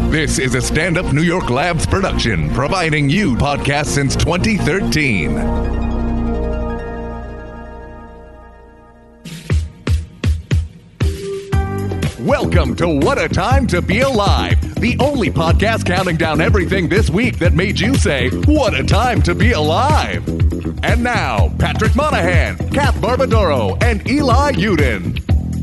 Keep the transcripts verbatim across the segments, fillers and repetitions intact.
This is a Stand Up New York Labs production, providing you podcasts since twenty thirteen. Welcome to What a Time to Be Alive, the only podcast counting down everything this week that made you say, what a time to be alive. And now, Patrick Monahan, Kath Barbadoro, and Eli Uden.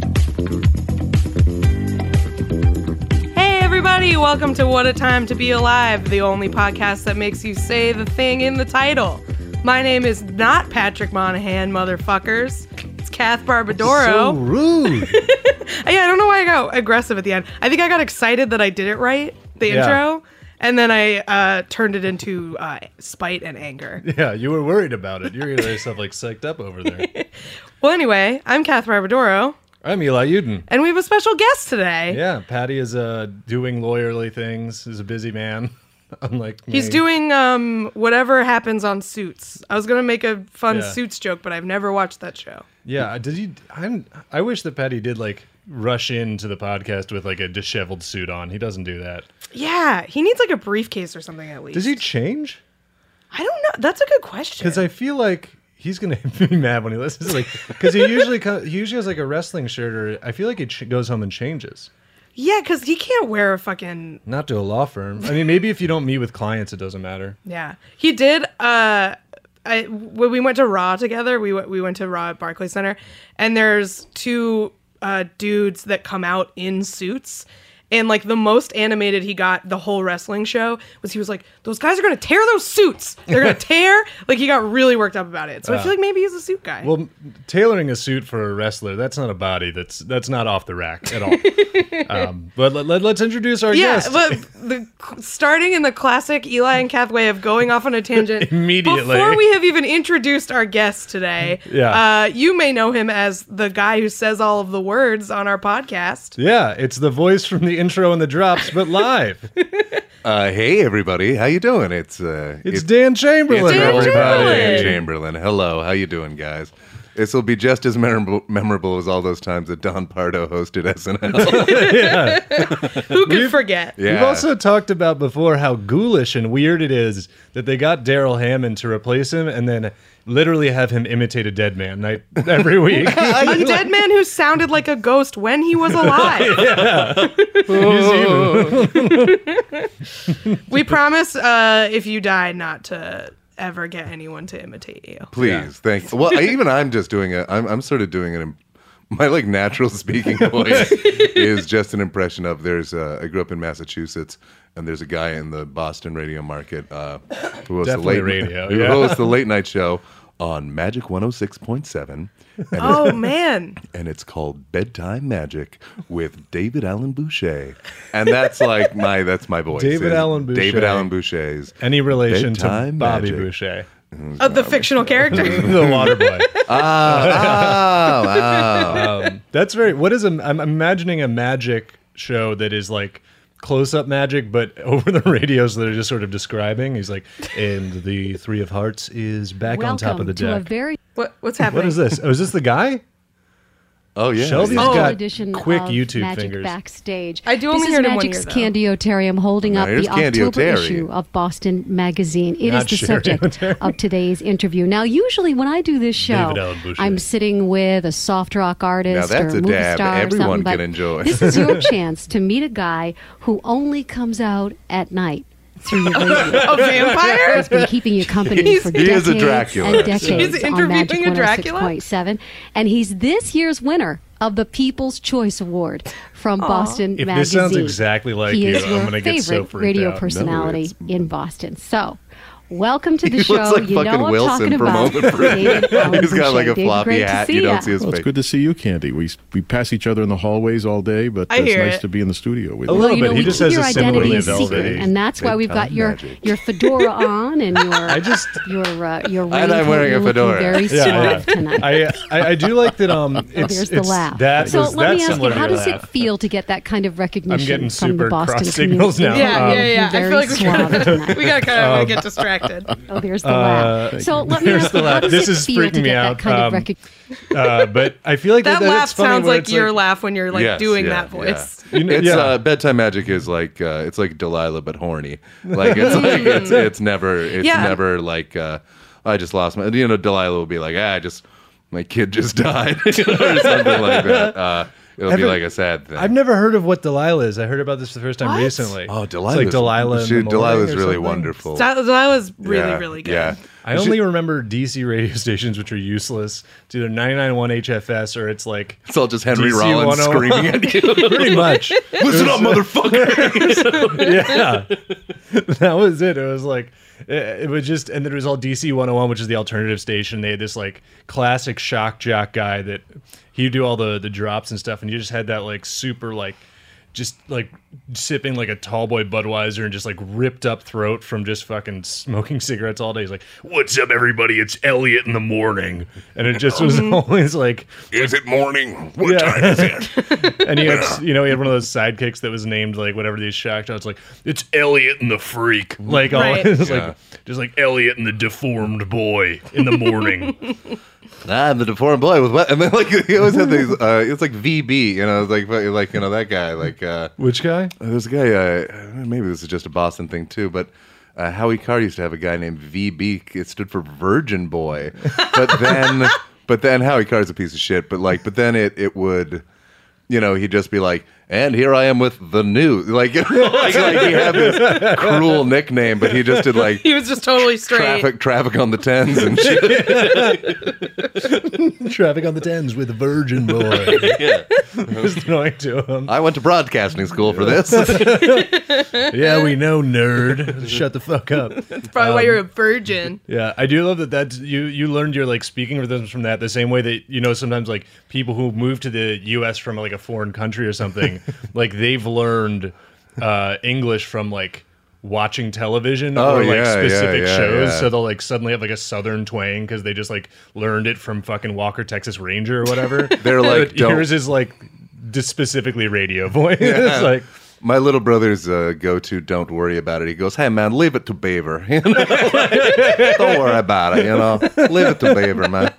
Hey everybody, welcome to What a Time to Be Alive, the only podcast that makes you say the thing in the title. My name is not Patrick Monahan, motherfuckers. It's Kath Barbadoro. So rude. Yeah, I don't know why I got aggressive at the end. I think I got excited that I did it right, the Yeah. intro, and then I uh, turned it into uh, spite and anger. Yeah, you were worried about it. You're getting yourself like psyched up over there. Well, anyway, I'm Kath Barbadoro, I'm Eli Uden. and we have a special guest today. Yeah, Patty is uh, doing lawyerly things. He's a busy man, unlike me. He's doing um, whatever happens on Suits. I was going to make a fun Yeah. Suits joke, but I've never watched that show. Yeah, did he? I'm. I wish that Patty did like rush into the podcast with like a disheveled suit on. He doesn't do that. Yeah, he needs like a briefcase or something at least. Does he change? I don't know. That's a good question. Because I feel like he's gonna be mad when he listens. Like, because he usually co- he usually has like a wrestling shirt, or I feel like he ch- goes home and changes. Yeah, because he can't wear a fucking... Not to a law firm. I mean, maybe if you don't meet with clients, it doesn't matter. Yeah. He did... Uh, I, when we went to Raw together, we went, we went to Raw at Barclays Center, and there's two uh, dudes that come out in suits. And like the most animated he got the whole wrestling show was he was like, those guys are going to tear those suits. They're going to tear. Like he got really worked up about it. So I feel like maybe he's a suit guy. Well, tailoring a suit for a wrestler, that's not a body. That's that's not off the rack at all. um, but let, let, let's introduce our yeah, guest. but the, starting in the classic Eli and Kath way of going off on a tangent Immediately. Before we have even introduced our guest today, Yeah. uh, you may know him as the guy who says all of the words on our podcast. Yeah, it's the voice from the intro and the drops, but live. Uh, hey everybody, how you doing? It's uh, It's Dan Chamberlain, it's Dan everybody. Chamberlain. Dan Chamberlain. Hello, how you doing, guys? This will be just as memorable, memorable as all those times that Don Pardo hosted S N L. Yeah. Who could forget? Yeah. We've also talked about before how ghoulish and weird it is that they got Daryl Hammond to replace him and then literally have him imitate a dead man night every week. A dead man who sounded like a ghost when he was alive. We promise uh, if you die not to ever get anyone to imitate you. Please, Yeah. thank you. Well, I, even I'm just doing a. I'm, I'm sort of doing an. My like natural speaking voice is just an impression of. There's. Uh, I grew up in Massachusetts, and there's a guy in the Boston radio market uh, who hosts the Definitely late radio, who yeah. hosts the late night show on Magic one oh six point seven. And Oh, man. and it's called Bedtime Magic with David Allen Boucher, and that's like my that's my voice. David It's Allen Boucher. David Allen Boucher's Any relation to Bedtime Bobby Magic. Boucher, Of the fictional character. the water boy. Oh, oh. Um, that's very. What is a? I'm imagining a magic show that is like close-up magic, but over the radios that are just sort of describing. He's like, and the Three of Hearts is back on top of the to a deck. very What, what's happening? What is this? Oh, is this the guy? Oh yeah. Shelby's yeah. Oh. got edition quick of YouTube Magic fingers. Backstage. I do only this hear is it in one Magic's ear, though. Candiotarium holding Now, up here's the October Candiotarium. issue of Boston Magazine. It Not is the subject Candiotarium. of today's interview. Now, usually when I do this show, David Allen Boucher. I'm sitting with a soft rock artist Now, that's or a a movie dab star or everyone something, can but enjoy. This is your chance to meet a guy who only comes out at night through your radio. A vampire? He's been keeping you company He's- for he decades is a Dracula. and decades He's on interviewing Magic a one oh six Dracula? point seven, and he's this year's winner of the People's Choice Award from Boston If Magazine. this sounds exactly like he you, is I'm your gonna get so favorite freaked radio out. personality No, in Boston. So, welcome to the He show. looks like you know fucking I'm Wilson talking from about. Moment Free. David Allen He's got like Boucher. a David, floppy great to hat. see You ya. don't see his Well, it's face. good to see you, Candy. We we pass each other in the hallways all day, but I it's hear nice it. to be in the studio with A you. little Well, you bit. know, He we just keep has your a identity similarly a secret, velvety. and that's why we've got Bedtime your magic. your fedora on and your I just. your uh, your And raincoat. I'm wearing a You're looking fedora. Very Yeah, yeah. suave tonight. I, I I do like that. Um, it's, There's the it's laugh. That so was, let that's me ask you, similar how to your does laugh. it feel to get that kind of recognition I'm getting from super the Boston cross signals community? now. Yeah, Um, yeah, yeah. I Very feel like we suave gotta, tonight. we gotta kind of Um, get distracted. corrected. Oh, there's the laugh. So let me there's ask the you, laugh. how does This it is feel freaking to me get out. that kind Um, of recognition? Uh, but I feel like That that, laugh it's funny sounds where like it's your laugh when you're like Yes, doing yeah, that voice. yeah. You know- it's yeah. uh, bedtime magic is like uh, it's like Delilah but horny. Like it's like it's it's never it's Yeah. never like uh, I just lost my. You know, Delilah will be like, ah, I just my kid just died or something like that. Uh, it'll Have be it- like a sad thing. I've never heard of what Delilah is. I heard about this the first time What? recently. Oh, It's Delilah! like Delilah. in She, the morning Delilah's or really something. wonderful. That, that was really, Yeah, really good. Yeah. I She- only remember D C radio stations, which are useless. It's either ninety-nine point one H F S or it's like It's all just Henry D C Rollins one oh one. screaming at you. pretty much. Listen up, motherfucker! Yeah, that was it. It was like it, it was just, and then it was all D C one oh one, which is the alternative station. They had this like classic shock jock guy that he'd do all the the drops and stuff, and you just had that like super like just like sipping like a tall boy Budweiser and just like ripped up throat from just fucking smoking cigarettes all day. He's like, "What's up, everybody? It's Elliot in the morning," and it just was always like, Is it morning? What Yeah. time is it? and he had, you know, he had one of those sidekicks that was named like whatever these shock jocks, like it's Elliot and the freak, like all Right. it was Yeah. like just like Elliot and the deformed boy in the morning. I'm the deformed boy with what? And then like he always had these. Uh, it's like V B, you know, it's like like you know that guy. Like uh, Which guy? there's a guy. Uh, maybe this is just a Boston thing too, but uh, Howie Carr used to have a guy named V B. It stood for Virgin Boy. But then, but then Howie Carr's a piece of shit. But like, but then it it would, you know, he'd just be like, and here I am with the news. Like, like, like he had this cruel nickname, but he just did like He was just totally straight. traffic traffic on the tens and shit. Traffic on the tens with Virgin Boy. Yeah. It was annoying to him. I went to broadcasting school for this. Yeah, we know, nerd. Shut the fuck up. That's probably why you're a virgin. Yeah, I do love that. That's you. You learned your like speaking rhythms from that. The same way that you know sometimes like people who move to the U S from like a foreign country or something, like they've learned uh, English from like watching television Oh, or like yeah, yeah, specific yeah, shows. yeah. So they'll like suddenly have like a southern twang because they just like learned it from fucking Walker Texas Ranger or whatever. They're like, But don't- yours is like just specifically radio voice. It's like. My little brother's uh, go-to, don't worry about it. He goes, hey, man, leave it to Beaver. You know? Don't worry about it, you know. Leave it to Beaver, man.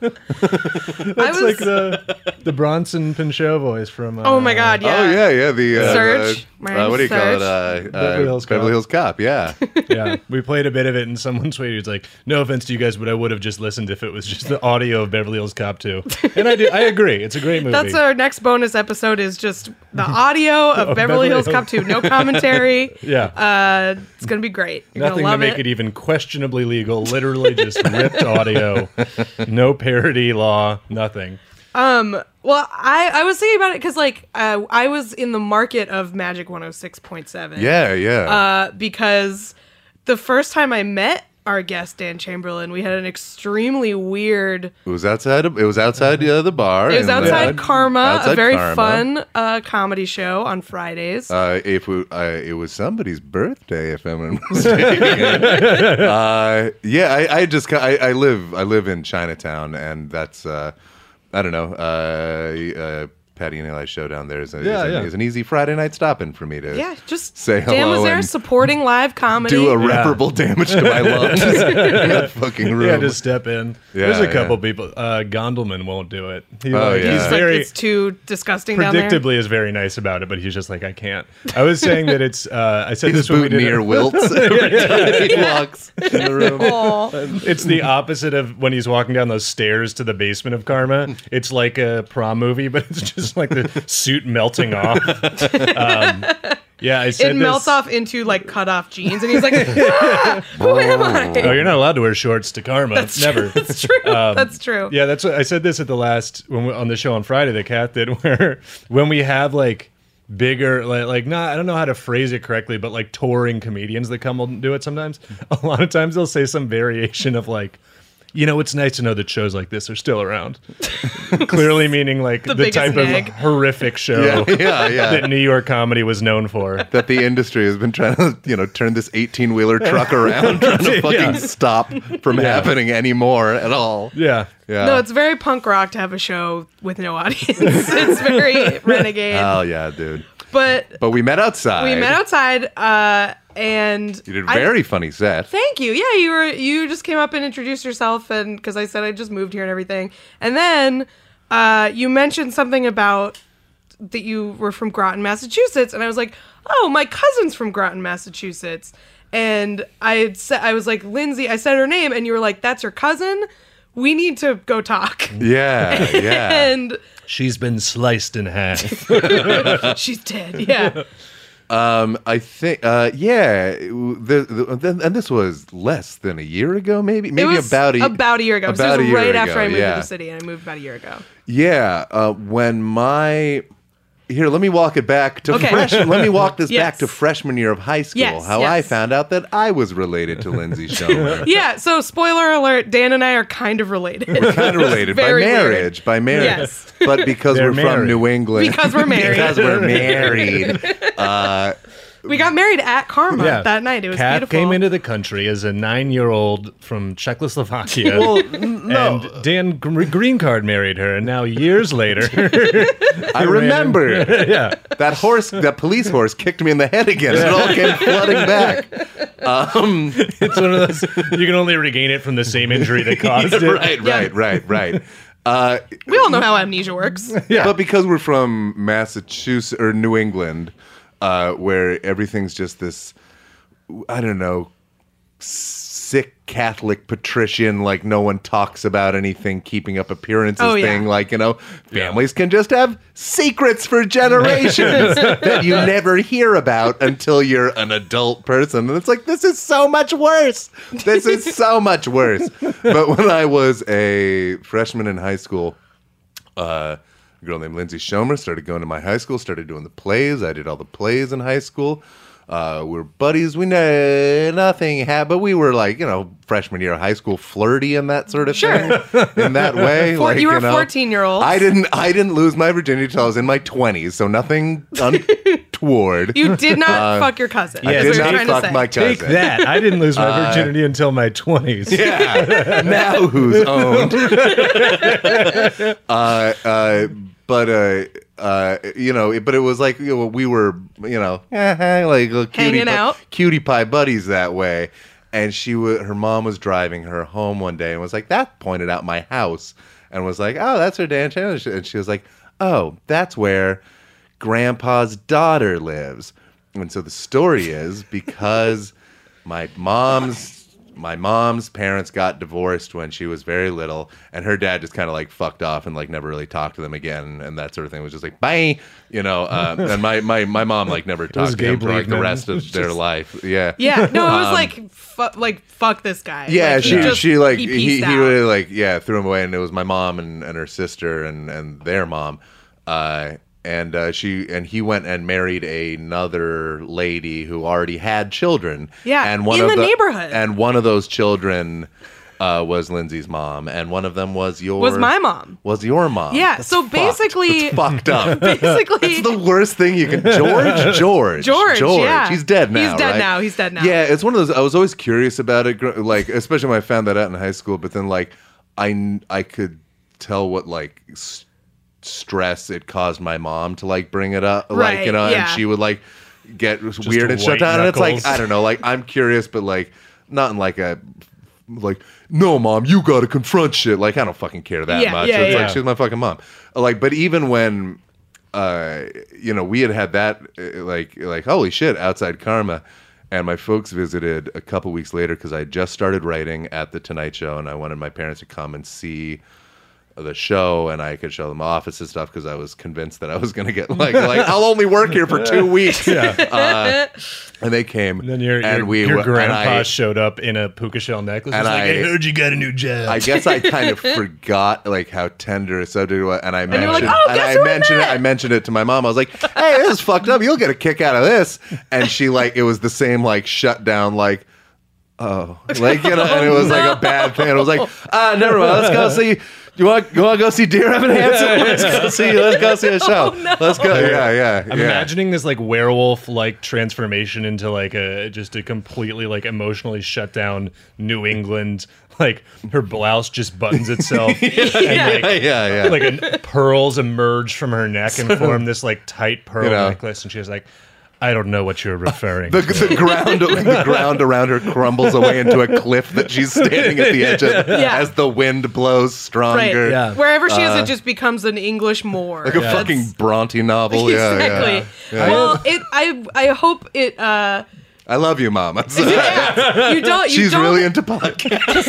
That's was- like the the Bronson Pinchot voice from. Uh, Oh my god, yeah. Oh, yeah, yeah. The uh, Surge. Uh, uh, what do you call it? Uh, Beverly uh, Hills Cop. Beverly Hills Cop, yeah. Yeah, we played a bit of it, and someone tweeted, "It's like, no offense to you guys, but I would have just listened if it was just the audio of Beverly Hills Cop two." And I do, I agree. It's a great movie. That's our next bonus episode is just the audio of Of Beverly Beverly Hills Hills. Cop two. No commentary. yeah. Uh, it's going to be great. You're Nothing going to to love make it. it even questionably legal. Literally just ripped audio. No parody law. Nothing. Well, I, I was thinking about it because, like, uh, I was in the market of Magic one oh six point seven. Yeah, yeah. Uh, because the first time I met our guest, Dan Chamberlain, we had an extremely weird... it was outside of, it was outside uh, the bar. It was and, outside uh, Karma, outside a very Karma. fun uh, comedy show on Fridays. Uh, if we, uh, it was somebody's birthday, if I'm not mistaken. uh, yeah, I, I just I, I live I live in Chinatown, and that's uh, I don't know. Uh, uh, Patty and Eli's show down there is, a, Yeah, is, an, yeah. is an easy Friday night stopping for me to yeah, just say Dan was hello there and supporting live comedy. do irreparable damage to my lungs in that fucking room. Yeah, just step in. Yeah, There's a couple yeah. people. Uh, Gondelman won't do it. He, Oh, like, yeah. He's It's very like it's too disgusting down there. predictably is very nice about it, but he's just like, I can't. I was saying that it's. Uh, I said His this when we did boutonniere it. wilts every time he walks in the room. Aw. It's the opposite of when he's walking down those stairs to the basement of Karma. It's like a prom movie, but it's just like the suit melting off. Um, yeah, I said It this. melts off into like cut off jeans, and he's like, ah, "Who am I?" Oh, you're not allowed to wear shorts to Karma. Never. That's true. That's true. Yeah, that's what I said this at the last when we, on the show on Friday. The cat did where when we have like bigger like like not I don't know how to phrase it correctly, but like touring comedians that come and do it sometimes. A lot of times they'll say some variation of like, you know, it's nice to know that shows like this are still around. Clearly meaning like the, biggest type nag. of horrific show Yeah, yeah, yeah. that New York comedy was known for. That the industry has been trying to, you know, turn this eighteen-wheeler truck around, trying to fucking Yeah. stop from Yeah. happening anymore at all. Yeah. Yeah. No, it's very punk rock to have a show with no audience. It's very renegade. Hell yeah, dude. But But we met outside. we met outside, uh, and You did a I- very funny set. Thank you. Yeah, you were you just came up and introduced yourself, and because I said I just moved here and everything, and then uh, you mentioned something about that you were from Groton, Massachusetts, and I was like, oh, my cousin's from Groton, Massachusetts, and I had said I was like Lindsay. I said her name, and you were like, that's her cousin. We need to go talk. Yeah, yeah. And She's been sliced in half. she's dead. Yeah. Um, I think, uh, yeah, the, the, and this was less than a year ago, maybe, maybe it was about a about a year ago. So about it a was year right ago, after I moved yeah. to the city, and I moved about a year ago. Yeah, uh, when my here, let me walk it back to Okay. freshman. Let me walk this Yes. back to freshman year of high school. Yes, how yes. I found out that I was related to Lindsay Schomer. Yeah. So spoiler alert: Dan and I are kind of related. We're kind of related by Very weird. marriage, by marriage. Yes. But because They're we're from married. New England, Because we're married. because we're married. Uh, We got married at Karma that night. It was Kat beautiful. came into the country as a nine-year-old from Czechoslovakia. well, no, And Dan gr- green card married her, and now years later, I remember. yeah, That horse, that police horse, kicked me in the head again. It all came flooding back. Um, it's one of those you can only regain it from the same injury that caused it. right, right, right, right. Uh, We all know how amnesia works. Yeah. But because we're from Massachusetts or New England, uh, where everything's just this, I don't know, sick Catholic patrician, like no one talks about anything, keeping up appearances Oh, yeah. thing. Like, you know, families can just have secrets for generations that you never hear about until you're an adult person. And it's like, this is so much worse. This is so much worse. But when I was a freshman in high school, uh, a girl named Lindsay Schomer started going to my high school, started doing the plays. I did all the plays in high school. Uh, we were buddies. We know nothing happened, but we were like, you know, freshman year of high school, flirty and that sort of Sure. thing. In that way, Four- like, you were know, fourteen-year-olds. I didn't. I didn't lose my virginity until I was in my twenties, so nothing untoward. You did not fuck your cousin. I is did what you're not trying to fuck say. my cousin. Take that! I didn't lose my virginity until my twenties. Yeah. Now who's owned? uh, uh, but uh, uh, you know, but it was like, you know, we were, you know, like little cutie Hanging pie, out. cutie pie buddies that way. And she was, her mom was driving her home one day and was like, that pointed out my house, and was like, oh, that's her Dan Chandler. And she was like, oh, that's where Grandpa's daughter lives. And so the story is because my mom's my mom's parents got divorced when she was very little, and her dad just kind of like fucked off and like never really talked to them again, and that sort of thing. It was just like bye, you know. Uh, and my, my my mom like never was talked to him Gabe for like the Liebman. rest of their life. Yeah, Yeah. No, it was Um, like, fu- like fuck this guy. yeah, Like, he she just- she like he, he peaced he out. really like yeah threw him away, and it was my mom and, and her sister and and their mom, uh, and uh, she and he went and married another lady who already had children. Yeah, and one in of the neighborhood. and one of those children uh, was Lindsay's mom, and one of them was your Was my mom. was your mom. Yeah, That's so fucked. basically- That's fucked up. Basically, It's the worst thing you can. George, George, George, yeah. He's dead now. He's dead right? now, he's dead now. Yeah, it's one of those. I was always curious about it, gr- like especially when I found that out in high school. But then, like, I kn- I could tell what like s- stress it caused my mom to like bring it up, like Right, you know, yeah. and she would like get weird and shut white down. And it's like knuckles. I don't know, like I'm curious, but like not in like a. Like, no, mom, you gotta confront shit. Like, I don't fucking care that Yeah, much. yeah, it's yeah. like she's my fucking mom. Like, but even when, uh, you know, we had had that, uh, like, like holy shit, outside Karma, and my folks visited a couple weeks later because I just started writing at the Tonight Show, and I wanted my parents to come and see the show, and I could show them office and stuff because I was convinced that I was gonna get like, like I'll only work here for two weeks. Uh, and they came, And then your, and your, we your and grandpa I- showed up in a puka shell necklace. And He's like, I- I heard you got a new job. I guess I kind of forgot like how tender a subject was, and I you were mentioned, like, "Oh, and guess I who I mentioned it. met?" I mentioned it to my mom. I was like, "Hey, this is fucked up. You'll get a kick out of this." And she like, it was the same like shut down, like, oh, like you know, and it was like a bad thing. And it was like, ah, never mind. Let's go see. You want you want to go see Dear Evan Hansen? Let's go see. Let's go see a show. Let's go. Yeah, yeah. I'm yeah. imagining this like werewolf like transformation into like a just a completely like emotionally shut down New England like her blouse just buttons itself. Yeah. And like, yeah, yeah. like a, pearls emerge from her neck and form this like tight pearl You know. necklace, and she's like, "I don't know what you're referring The, to." the ground, the ground around her crumbles away into a cliff that she's standing at the edge of Yeah. as the wind blows stronger. Right. Yeah. Wherever she is, it just becomes an English Moor. Like a That's- fucking Bronte novel. Yeah, exactly. yeah. Yeah. Well, it. I. I hope it. Uh, I love you, Mom. yeah, you don't. You She's don't, really into podcasts.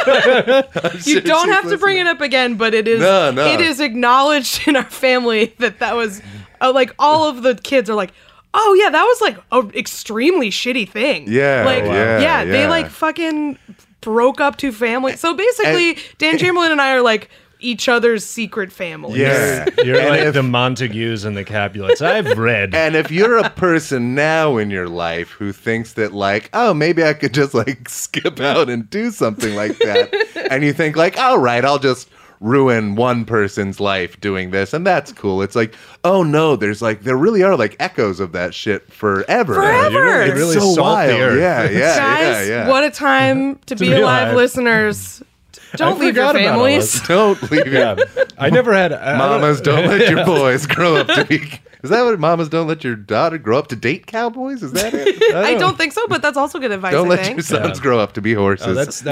You don't have to bring it up again, but it is. No, no. It is acknowledged in our family that that was uh, like all of the kids are like, oh yeah, that was like an extremely shitty thing. Yeah, like wow. yeah, yeah, they yeah. like fucking broke up two families. So basically, Dan Chamberlain and I are like each other's secret families. Yeah. You're And like if- the Montagues and the Capulets. I've read. And if you're a person now in your life who thinks that like, oh, maybe I could just like skip out and do something like that, and you think like, all right, I'll just ruin one person's life doing this, and that's cool. It's like, oh no, there's like there really are like echoes of that shit forever. Forever. You really, It's really so salt the wild. earth. Yeah, yeah, Guys, yeah, yeah. what a time to, be, be alive, alive. listeners. Don't I leave your forgot about all families. this. Don't leave Yeah, your I never had. I, mamas. Don't let your boys grow up to be. Is that what mamas don't let your daughter grow up to date cowboys? Is that it? I don't think so, but that's also good advice. Don't I let think. your sons Yeah. grow up to be horses. Oh, that's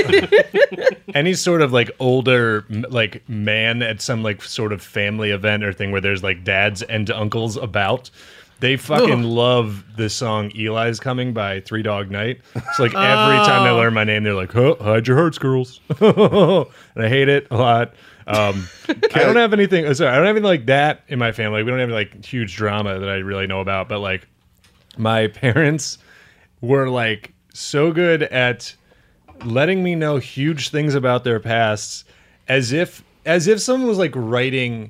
that. Any sort of like older m- like man at some like sort of family event or thing where there's like dads and uncles about. They fucking Ugh. love the song "Eli's Coming" by Three Dog Night. It's like every time they learn my name, they're like, "Huh, hide your hearts, girls," and I hate it a lot. Um, I don't have anything. Sorry, I don't have anything like that in my family. We don't have like huge drama that I really know about. But like, my parents were like so good at letting me know huge things about their pasts, as if as if someone was like writing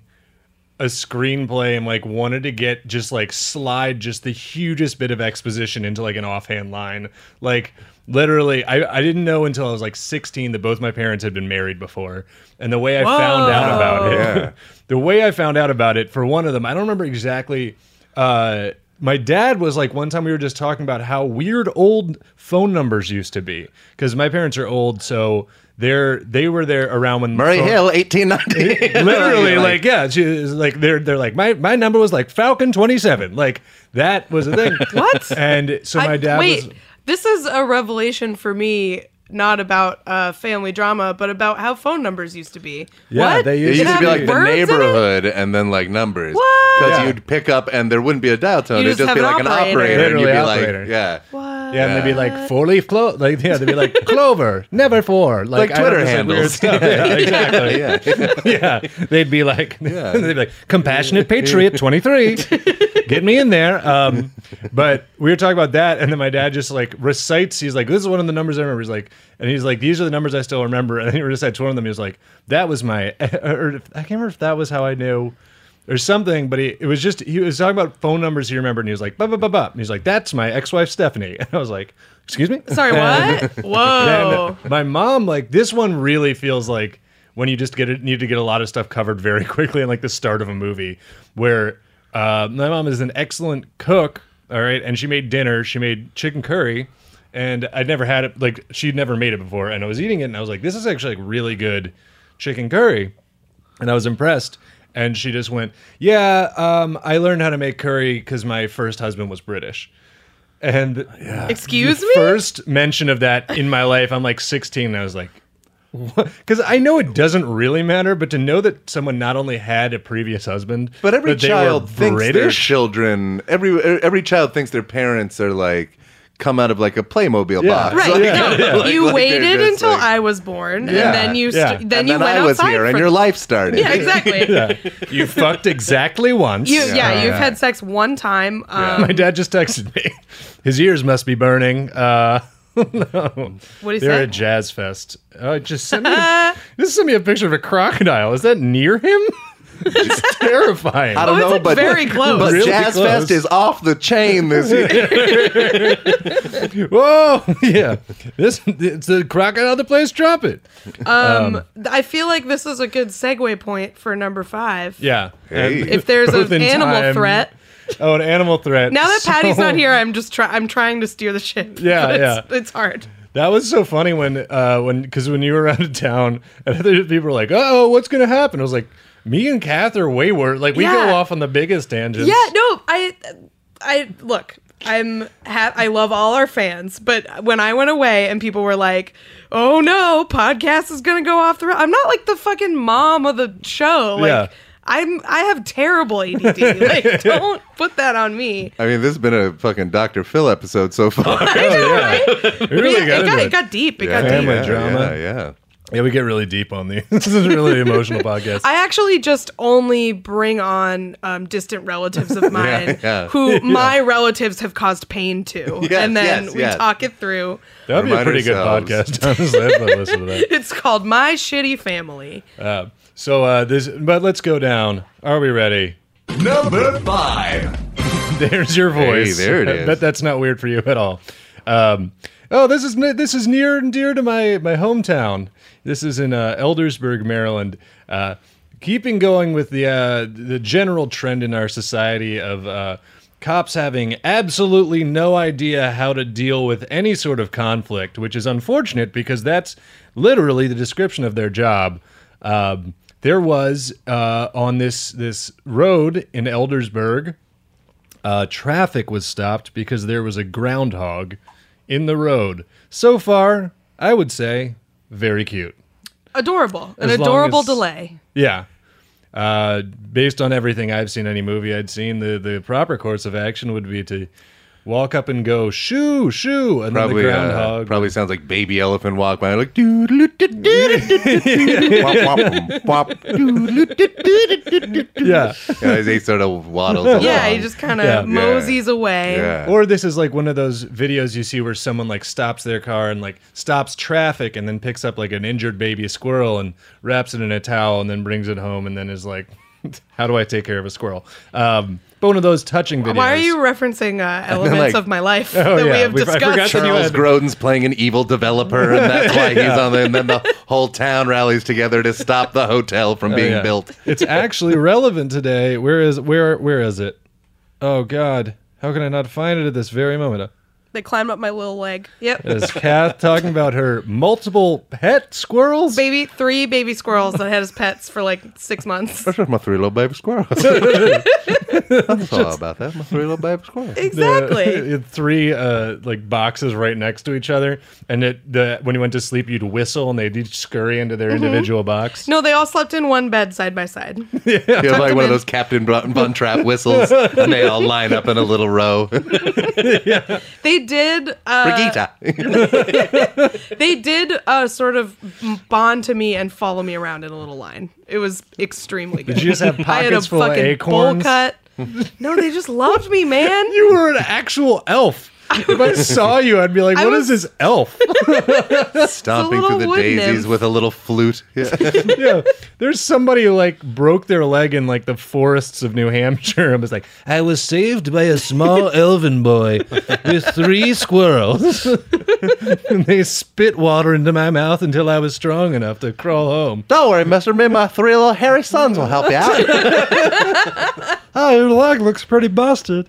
a screenplay and like wanted to get just like slide just the hugest bit of exposition into like an offhand line. Like literally, I, I didn't know until I was like sixteen that both my parents had been married before. And the way I found out about it, Yeah. the way I found out about it for one of them, I don't remember exactly. Uh, my dad was like, one time we were just talking about how weird old phone numbers used to be, because my parents are old, so they're they were there around when Murray phone- Hill, eighteen ninety. literally like, yeah, she was like they're they're like my my number was like Falcon twenty-seven, like that was the thing. What? And so my I- dad wait, was this is a revelation for me. Not about uh, family drama, but about how phone numbers used to be. Yeah, what? they It used used to be have like the words in it? neighborhood and then like numbers. What? Because Yeah. you'd pick up and there wouldn't be a dial tone. You It'd just just be have like an an operator. operator. And you'd Literally be operator. like, yeah. What? yeah, and they'd be Yeah. like four leaf clo like yeah, they'd be like Clover, never four, like, Like I don't Twitter know, just, like, weird handles. stuff. Yeah, exactly. Yeah. Yeah, they'd be like, Yeah. they'd be like, compassionate patriot twenty-three, get me in there. Um, but we were talking about that, and then my dad just like recites. He's like, this is one of the numbers I remember. He's like, and he's like, these are the numbers I still remember. And he recites one of them. He was like, that was my, or I can't remember if that was how I knew. Or something, but he, it was just, he was talking about phone numbers he remembered, and he was like, ba ba ba ba. And he's like, that's my ex-wife Stephanie. And I was like, excuse me? Sorry, what? Whoa. And my mom, like, this one really feels like when you just get it, need to get a lot of stuff covered very quickly in like the start of a movie, where uh, my mom is an excellent cook, all right, and she made dinner, she made chicken curry, and I'd never had it, like, she'd never made it before, and I was eating it, and I was like, this is actually like really good chicken curry, and I was impressed. And she just went, yeah, um, I learned how to make curry because my first husband was British. And Excuse the me? first mention of that in my life, I'm like sixteen, and I was like, because I know it doesn't really matter, but to know that someone not only had a previous husband, But every but they were child thinks their British. children, every every child thinks their parents are like, come out of like a Playmobil Yeah. box. Right. Like, Yeah, yeah. like- you like they're waited just until like- I was born, Yeah, and then you st- yeah. then and you then went I was outside here, for and your life started. Yeah, exactly. Yeah. You fucked exactly once. You, yeah, Yeah. you've had sex one time. Um, My dad just texted me. His ears must be burning. Uh, What do you they're say? at Jazz Fest. Oh, just sent me. A, just sent me a picture of a crocodile. Is that near him? It's terrifying. I don't Oh, it's, know, like, but very close. But Really Jazz close. Fest is off the chain this year. Whoa, yeah. This it's the crocodile that plays trumpet. Um, I feel like this is a good segue point for number five. Yeah. Hey. And If there's both an in animal time- threat. Oh, an animal threat. Now that Patty's So- not here, I'm just try- I'm trying to steer the ship. Yeah, but it's, yeah. It's hard. That was so funny when, uh, when, because when you were out of town, and other people were like, "Oh, what's gonna happen?" I was like, "Me and Kath are way worse. Like we Yeah. go off on the biggest tangents." Yeah, no, I, I look. I'm ha- I love all our fans, but when I went away and people were like, "Oh no, podcast is gonna go off the road," I'm not like the fucking mom of the show. Like, Yeah. I'm I have terrible A D D. Like, don't put that on me. I mean, this has been a fucking Doctor Phil episode so far. Oh, yeah. We really Yeah, got it, got, into it got deep. It got yeah, deep. Family yeah, drama. Yeah, yeah. Yeah, we get really deep on these. This is a really emotional podcast. I actually just only bring on um, distant relatives of mine yeah. who my relatives have caused pain to. Yes, and then yes, we yes. talk it through. That would be a Remind pretty ourselves. good podcast. Honestly, I'd probably listen to that. It's called My Shitty Family. Uh, so uh, this, but let's go down. Are we ready? Number five. There's your voice. there it I is. bet that's not weird for you at all. Um, oh, this is ne- this is near and dear to my my hometown. This is in uh, Eldersburg, Maryland. Uh, keeping going with the uh, the general trend in our society of uh, cops having absolutely no idea how to deal with any sort of conflict, which is unfortunate because that's literally the description of their job. Um, there was uh, on this this road in Eldersburg. Uh, traffic was stopped because there was a groundhog in the road. So far, I would say, very cute. Adorable. An As long adorable as- delay. Yeah. Uh, based on everything I've seen, any movie I'd seen, the, the proper course of action would be to walk up and go, shoo, shoo, and Probably, then the uh, groundhog. probably sounds like baby elephant walk by, like doo doo doo doo doo doo wop wop wop doo doo doo doo doo. Yeah. Yeah, as he sort of waddles along. Yeah, he just kind of Yeah. moseys away. Yeah. Or this is like one of those videos you see where someone like stops their car and like stops traffic and then picks up like an injured baby squirrel and wraps it in a towel and then brings it home and then is like, how do I take care of a squirrel? Um, but one of those touching videos. Why are you referencing uh, elements like- of my life Oh, that yeah, we have we've- I discussed? forgot that you Charles had- Grodin's playing an evil developer, and that's why he's on there. And then the whole town rallies together to stop the hotel from Oh, being yeah. built. It's actually relevant today. Where is where where is it? Oh God, how can I not find it at this very moment? They climb up my little leg. Yep. Is Kath talking about her multiple pet squirrels? Baby, three baby squirrels that had as pets for like six months. That's just my three little baby squirrels. That's all about that. My three little baby squirrels. Exactly. Uh, three uh, like boxes right next to each other, and it, the when you went to sleep, you'd whistle, and they'd each scurry into their individual box. No, they all slept in one bed side by side. You have like them one of in. those Captain Von Von Trapp whistles, and they all line up in a little row. They did. Uh, Brigitte. they did uh, sort of bond to me and follow me around in a little line. It was extremely good. Did you just have I had a pockets full of fucking bowl acorns? cut. No, they just loved me, man. You were an actual elf. If I saw you, I'd be like, I "What is was- this elf?" Stomping little through the wood daisies nymph. with a little flute. Yeah. Yeah, there's somebody who like broke their leg in like the forests of New Hampshire and was like, "I was saved by a small elven boy with three squirrels, and they spit water into my mouth until I was strong enough to crawl home." Don't worry, mister. Me and my three little hairy sons will help you out. Oh, your leg looks pretty busted.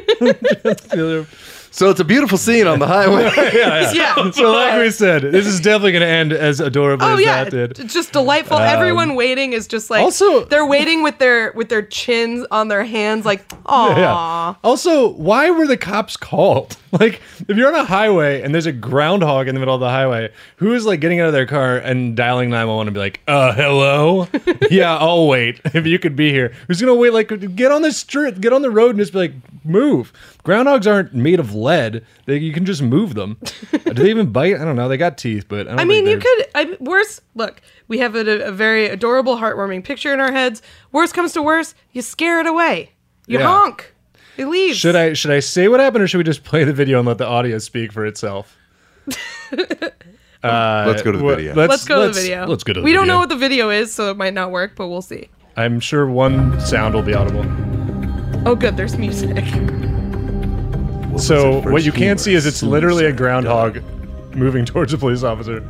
So it's a beautiful scene on the highway. Yeah. So, like we said, this is definitely going to end as adorably Oh as yeah, that did. it's just delightful. Everyone waiting is just like also- they're waiting with their with their chins on their hands, like aw. Yeah. Also, why were the cops called? Like, if you're on a highway and there's a groundhog in the middle of the highway, who is like getting out of their car and dialing nine one one and be like, uh, hello? Yeah, I'll wait. If you could be here. Who's gonna wait? Like, get on the street, get on the road and just be like, move. Groundhogs aren't made of lead. They, you can just move them. Do they even bite? I don't know. They got teeth, but I don't I mean, you think they're- could. I, worse. Look, we have a, a very adorable, heartwarming picture in our heads. Worst comes to worst, you scare it away. You Yeah. honk. It leaves. Should I should I say what happened, or should we just play the video and let the audio speak for itself? Uh, Let's go to the wh- video. Let's go to the video. Let's go to the we video. don't know what the video is, so it might not work, but we'll see. I'm sure one sound will be audible. Oh, good. There's music. So it what first you can't see is it's humorous literally a suicide groundhog moving towards a police officer.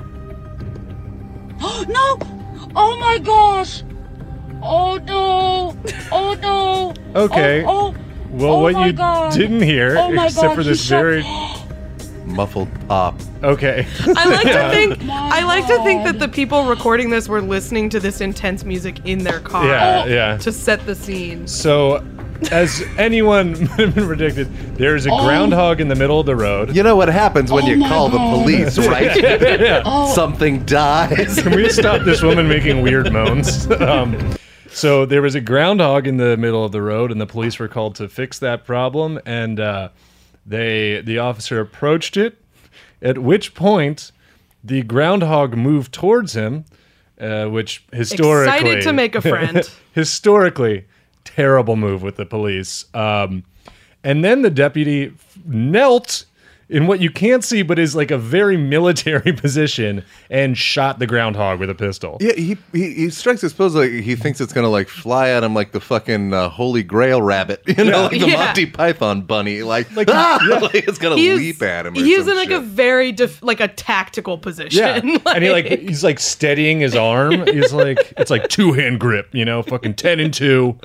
No! Oh my gosh! Oh no! Oh no! Okay. Oh, oh, Well, oh what my you God. didn't hear, Oh my except God, for he this shot- very muffled pop. Okay. I like to think I like to think that the people recording this were listening to this intense music in their car. Yeah, yeah. To set the scene. So, as anyone might have been predicted, there's a groundhog in the middle of the road. You know what happens when Oh you my call the God. police, right? Something dies. Can we stop this woman making weird moans? Um, so there was a groundhog in the middle of the road, and the police were called to fix that problem. And uh, they, the officer approached it, at which point the groundhog moved towards him, uh, which historically Excited to make a friend. historically terrible move with the police. Um, and then the deputy f- knelt in what you can't see, but is like a very military position, and shot the groundhog with a pistol. Yeah, he, he he strikes his pose like he thinks it's gonna like fly at him like the fucking uh, Holy Grail rabbit, you know, like the Yeah. Monty Python bunny, like Like, ah! yeah. like it's gonna He is- leap at him. Or He is some in like shit. a very def- like a tactical position. Yeah, and he like he's like steadying his arm. He's like it's like two hand grip, you know, fucking ten and two.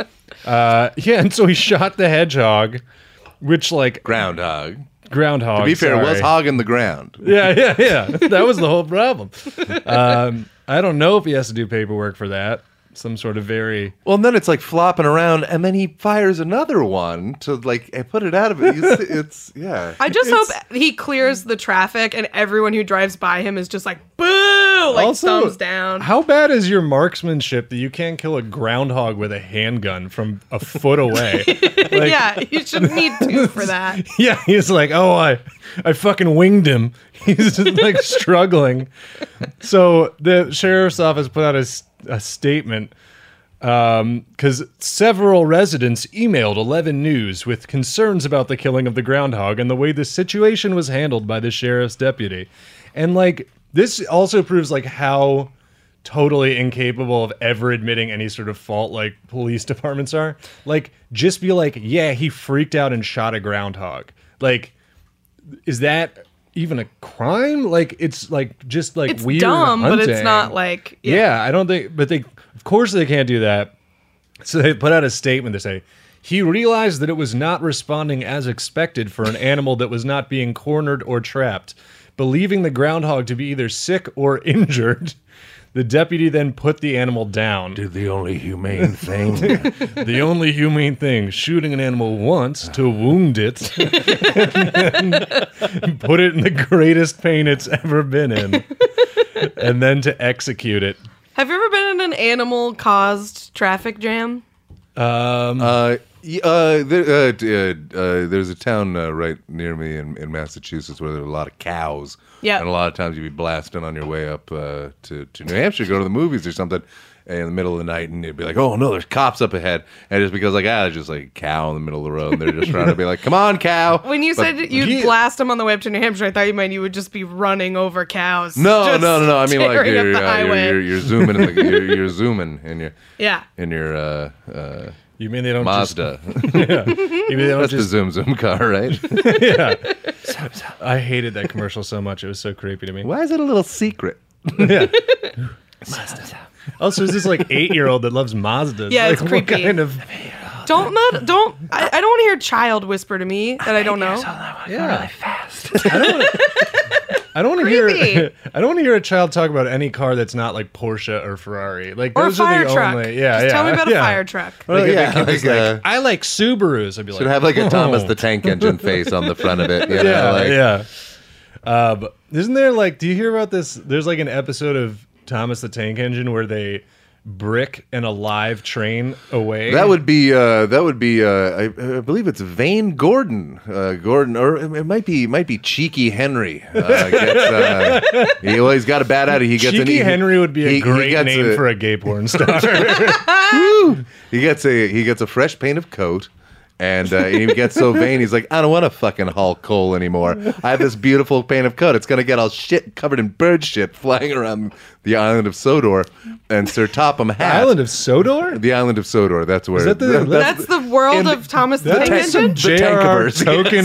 Uh, yeah, and so he shot the hedgehog, which like groundhog. groundhog. To be fair, it was sorry. hogging the ground. Yeah, yeah, yeah. That was the whole problem. Um, I don't know if he has to do paperwork for that. Some sort of very Well, and then it's like flopping around, and then he fires another one to like put it out of it. You see- It's yeah. I just It's- hope he clears the traffic and everyone who drives by him is just like, boo, like Also, thumbs down. How bad is your marksmanship that you can't kill a groundhog with a handgun from a foot away? Like, Yeah, you shouldn't need two for that. yeah, he's like, oh, I, I fucking winged him. He's just like struggling. So the sheriff's office put out a, s- a statement because several residents emailed eleven News with concerns about the killing of the groundhog and the way the situation was handled by the sheriff's deputy. And like this also proves like how totally incapable of ever admitting any sort of fault like police departments are. Like just be like, yeah, he freaked out and shot a groundhog. Like, is that even a crime? Like it's like just like It's weird dumb, but it's hunting. not like Yeah. I don't think, but they, of course, they can't do that. So they put out a statement to say he realized that it was not responding as expected for an animal that was not being cornered or trapped. Believing the groundhog to be either sick or injured, the deputy then put the animal down. Did the only humane thing. The only humane thing, shooting an animal once to wound it, and then put it in the greatest pain it's ever been in, and then to execute it. Have you ever been in an animal-caused traffic jam? Uh, y- uh, there, uh, d- uh, uh, there's a town uh, right near me in, in Massachusetts where there are a lot of cows. Yeah. And a lot of times you'd be blasting on your way up uh, to, to New Hampshire, go to the movies or something in the middle of the night, and you'd be like, oh, no, there's cops up ahead. And just because, like, ah, there's just like a cow in the middle of the road, and they're just trying to be like, come on, cow. When you But- said you'd he- blast them on the way up to New Hampshire, I thought you meant you would just be running over cows. No, Just no, no, no. I mean, like, tearing up you're, the uh, you're, highway. you're, you're zooming, in the, you're, you're zooming in your, Yeah. in your uh, uh, You mean they don't Mazda. Just, you mean they don't That's the just? Zoom Zoom car, right? Yeah. I hated that commercial so much. It was so creepy to me. Why is it a little secret? Yeah. Also, is this like eight-year-old that loves Mazdas? Yeah, like, it's what creepy. kind of? Don't let, don't, I, I don't want to hear a child whisper to me that I don't know. Yeah. I don't want to. I don't want to hear. Creepy. I don't want to hear a child talk about any car that's not like Porsche or Ferrari. Like Or a those fire are the truck. only. Yeah, Just yeah. tell me about yeah. a fire truck. Like, if yeah, the kid was like, like, uh, I like Subarus. I'd be like, Should have like a oh. Thomas the Tank Engine face on the front of it. You know, Yeah, like, yeah. Uh, but isn't there like? Do you hear about this? There's like an episode of Thomas the Tank Engine where they brick an alive train away. That would be uh, that would be uh, I, I believe it's Vane Gordon, uh, Gordon, or it might be might be Cheeky Henry. Uh, gets, uh, he always got a bad attitude. He gets Cheeky an, Henry would be a he- he great gets name a- for a gay porn star. He gets a he gets a fresh paint of coat. And uh, he gets so vain, he's like, I don't want to fucking haul coal anymore. I have this beautiful paint of coat. It's going to get all shit covered in bird shit flying around the island of Sodor. And Sir Topham Hatt. Island of Sodor? The isod of Sodor. That's where. Is that the- That's the world in- of Thomas the That's Tank some Engine? J R R Tankiverse, token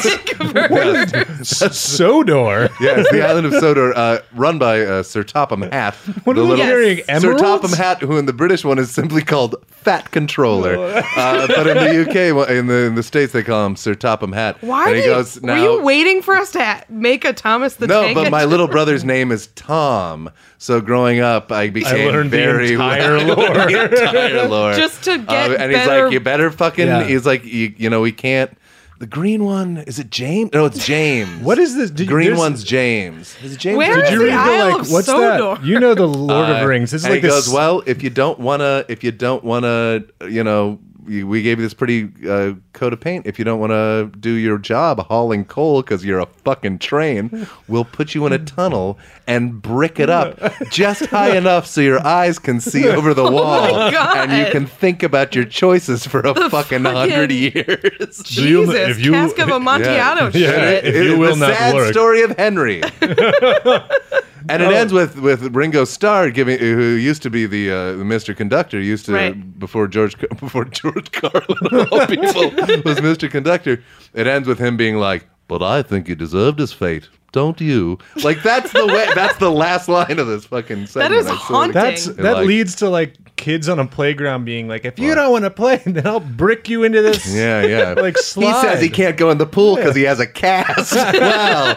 ass. Sodor. Yeah, it's the island of Sodor, uh, run by uh, Sir Topham Hatt. What the are we little- hearing? Yes. Sir Emeralds? Topham Hatt, who in the British one is simply called Fat Controller, uh, but in the U K one in the in the States they call him Sir Topham Hat. Why and he did, goes, were now, you waiting for us to ha- make a Thomas the No, Tank but my Engine? little brother's name is Tom. So growing up, I became learned the very entire lore. the entire lore. Just to get Uh, and he's better- like, you better fucking. Yeah. He's like, you, you know, we can't. The green one is it James? No, it's James. What is this? Did, green there's- one's James. Is it James? Where or is Did you the read Isle the like? of What's Sodor? that? You know the Lord of the Rings. This is and like he this. goes, well, if you don't wanna, if you don't wanna, you know, you, we gave you this pretty uh, coat of paint. If you don't want to do your job hauling coal because you're a fucking train, we'll put you in a tunnel and brick it up just high enough so your eyes can see over the wall, God. and you can think about your choices for a The fucking fucking- hundred years. Do you- Jesus, if you- cask of Amontillado Yeah. shit. If you will the not sad work. story of Henry. And it ends with, with Ringo Starr giving, who used to be the, uh, the Mister Conductor, used to Right. before George before George Carlin of all people was Mister Conductor. It ends with him being like, "But I think he deserved his fate, don't you?" Like that's the way. That's the last line of this fucking segment. is I swear. haunting. That's And that like- leads to like kids on a playground being like, if you don't want to play, then I'll brick you into this. Yeah, yeah. Like He slide. says he can't go in the pool because he has a cast. Well,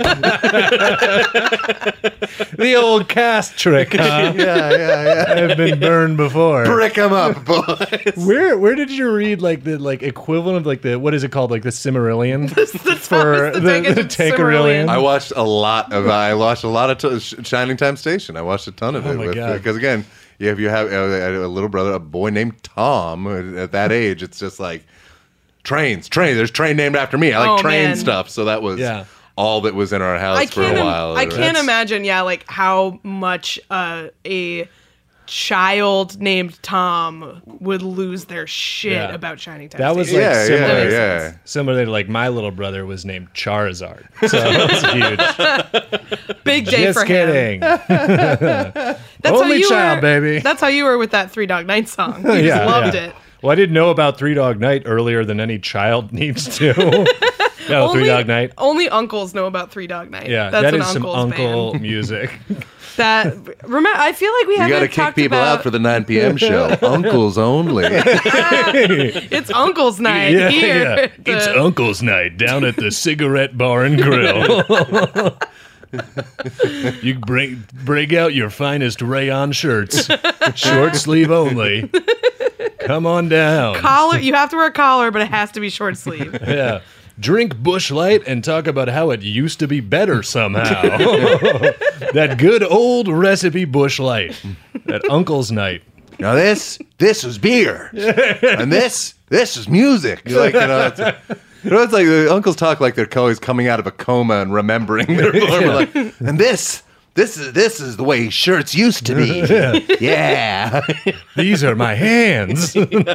The old cast trick, huh? yeah, yeah, yeah. I've been burned before. Brick him up, boys. Where where did you read like the like equivalent of like the what is it called like the Cimmerillion for the the, Tank the Engine Tankerillion? I watched a lot of. I watched a lot of t- Sh- Shining Time Station. I watched a ton of Oh it my with, God. because again, yeah, if you have uh, a little brother, a boy named Tom uh, at that age, it's just like trains, train. There's train named after me. I like Oh, train man. stuff. So that was Yeah. all that was in our house I for a can't. Im- while. I can't That's- imagine. Yeah, like how much uh, a child named Tom would lose their shit Yeah. about Shining Time. That was Station. like Yeah, similar. yeah, makes yeah. sense. Similarly to like my little brother was named Charizard, so that was huge. Big day Just for him. kidding. That's how Only you child, were, baby. That's how you were with that Three Dog Night song. You yeah, just loved yeah. it. Well, I didn't know about Three Dog Night earlier than any child needs to. No, Three Dog Night. Only uncles know about Three Dog Night. Yeah, that's that an is some uncle's uncle band. music. That remember, I feel like we You haven't got to kick talked people about, out for the nine p.m. show. Uncles only. It's Uncle's Night yeah, here. yeah. at the- It's Uncle's Night down at the Cigarette Bar and Grill. You bring break out your finest rayon shirts, short sleeve only. Come on down. collar. You have to wear a collar, but it has to be short sleeve. Yeah. Drink Bush Light and talk about how it used to be better somehow. That good old recipe Bush Light at Uncle's Night. Now this this is beer, and this this is music. You're like, you know, it's, you know, it's like the uncles talk like they're always coming out of a coma and remembering their former life. And this this is this is the way shirts used to be. Yeah. These are my hands.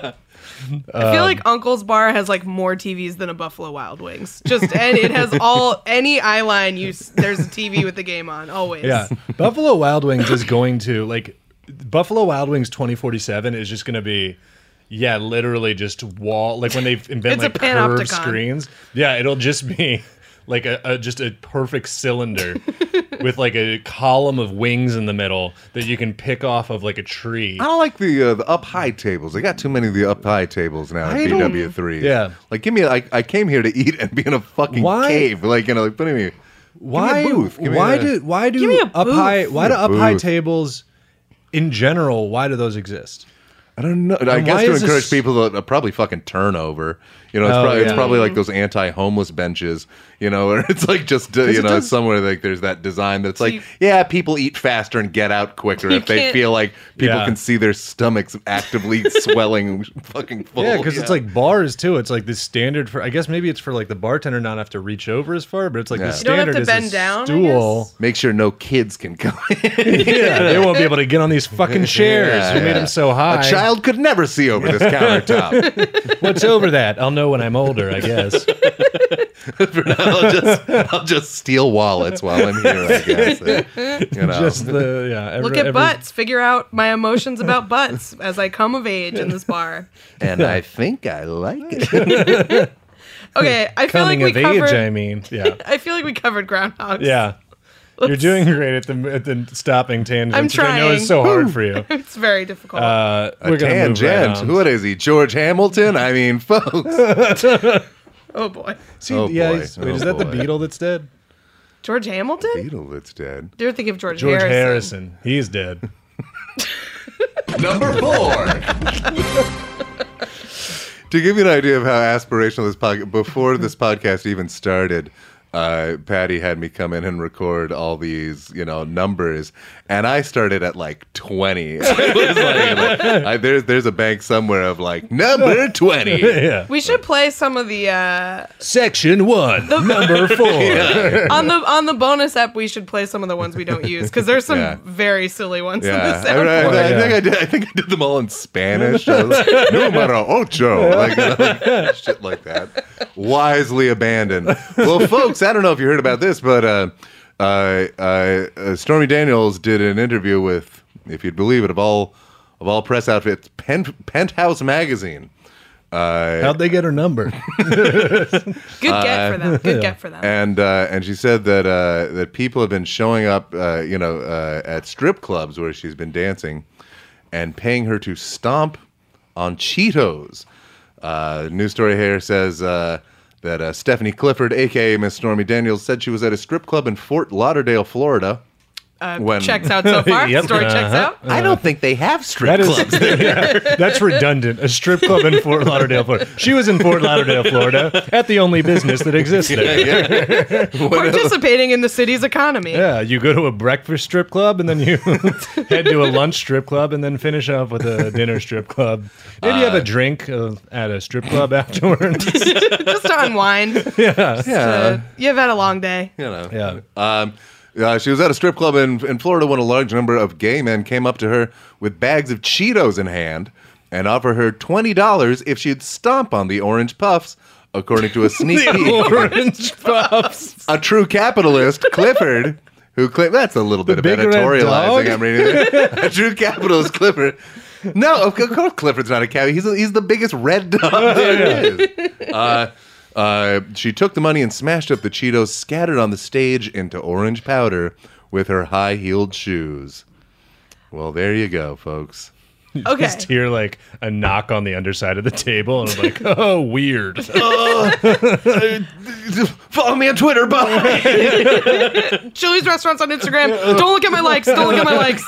I feel like Uncle's Bar has like more T Vs than a Buffalo Wild Wings. Just and it has all any eye line. You s- there's a T V with the game on always. Yeah. Buffalo Wild Wings is going to, like, Buffalo Wild Wings twenty forty-seven is just going to be, yeah, literally just wall, like when they invent It's a like curved panopticon. screens. Yeah, it'll just be like a, a just a perfect cylinder with like a column of wings in the middle that you can pick off of like a tree. I don't like the uh, the up high tables. They got too many of the up high tables now at I B don't- W three. Yeah. Like, give me. I I came here to eat and be in a fucking Why- cave. Like, you know, like putting me. Why? Give me a booth. Give me why a- do why do Give me a up booth. high why do Give me a up high booth. tables in general? Why do those exist? I don't know. I And guess why to is encourage this- people to uh, probably fucking turnover. You know, it's, Oh, probably, it's yeah. probably like those anti-homeless benches. You know, where it's like just uh, you it know does- somewhere like there's that design that's like, you- yeah, people eat faster and get out quicker You if they can't- feel like people Yeah. can see their stomachs actively swelling, fucking full. Yeah, because it's like bars too. It's like the standard for. I guess maybe it's for like the bartender not have to reach over as far, but it's like Yeah. the You don't have standard to is bend a down, I stool. guess? make sure no kids can come in. Yeah, they won't be able to get on these fucking chairs. Yeah, We made yeah. them so high. A child could never see over this countertop. What's over that? I'll know when I'm older, I guess. For now, I'll just I'll just steal wallets while I'm here. I guess. Uh, you know. Just the yeah. Every, Look at every- butts. Figure out my emotions about butts as I come of age in this bar. and I think I like it. Okay, I feel like Coming we of covered. age, I mean, yeah, I feel like we covered groundhogs. yeah. You're doing great at the at the stopping tangents. I'm which I know trying. is so hard for you. It's very difficult. Uh, A we're gonna move right tangent. on. What is he, George Hamilton? I mean, folks. oh boy, See, Oh, yeah, boy. he's- wait, Oh, is that the boy. Beetle that's dead? George Hamilton. Beetle that's dead. You're thinking of George, George Harrison. Harrison. He's dead. Number four. To give you an idea of how aspirational this podcast, before this podcast even started, uh, Patty had me come in and record all these, you know, numbers, and I started at like twenty. I was like, like, I, there's there's a bank somewhere of like number twenty. Yeah. We should play some of the uh, Section one, number four. on the on the bonus app. We should play some of the ones we don't use because there's some Yeah. very silly ones in Yeah, the I, I, soundboard. I, I Yeah. think I did. I think I did them all in Spanish. I was like, Numero ocho, like, you know, like shit like that. Wisely abandoned. Well, folks, I don't know if you heard about this, but uh, uh, uh, Stormy Daniels did an interview with, if you'd believe it, of all of all press outfits, Pen, Penthouse magazine. Uh, How'd they get her number? Good get for them. Good get for them. and uh, and she said that uh, that people have been showing up, uh, you know, uh, at strip clubs where she's been dancing, and paying her to stomp on Cheetos. Uh, news story here says uh, that uh, Stephanie Clifford, aka Miss Stormy Daniels, said she was at a strip club in Fort Lauderdale, Florida. Uh, when- checks out so far. Yep. Story checks Uh-huh. out. I don't think they have strip That is, clubs. yeah, that's redundant. A strip club in Fort Lauderdale, Florida. She was in Fort Lauderdale, Florida, at the only business that exists there. Participating in the city's economy. Yeah, you go to a breakfast strip club, and then you head to a lunch strip club, and then finish off with a dinner strip club. Maybe you have a drink uh, at a strip club afterwards. Just to unwind. yeah. Yeah, Uh, you've had a long day. you know. Yeah. Um, uh, she was at a strip club in, in Florida when a large number of gay men came up to her with bags of Cheetos in hand and offered her twenty dollars if she'd stomp on the orange puffs, according to a sneak peek. Orange puffs. A true capitalist, Clifford, who claimed that's a little bit of big red editorializing. dog? I'm reading there. A true capitalist, Clifford. No, of course Clifford's not a cow. He's he's the biggest red dog there is. Uh, uh, she took the money and smashed up the Cheetos scattered on the stage into orange powder with her high-heeled shoes. Well, there you go, folks. Okay. Just hear like a knock on the underside of the table, and I'm like, oh, weird. Follow me on Twitter, bye. Chili's restaurants on Instagram. Don't look at my likes. Don't look at my likes.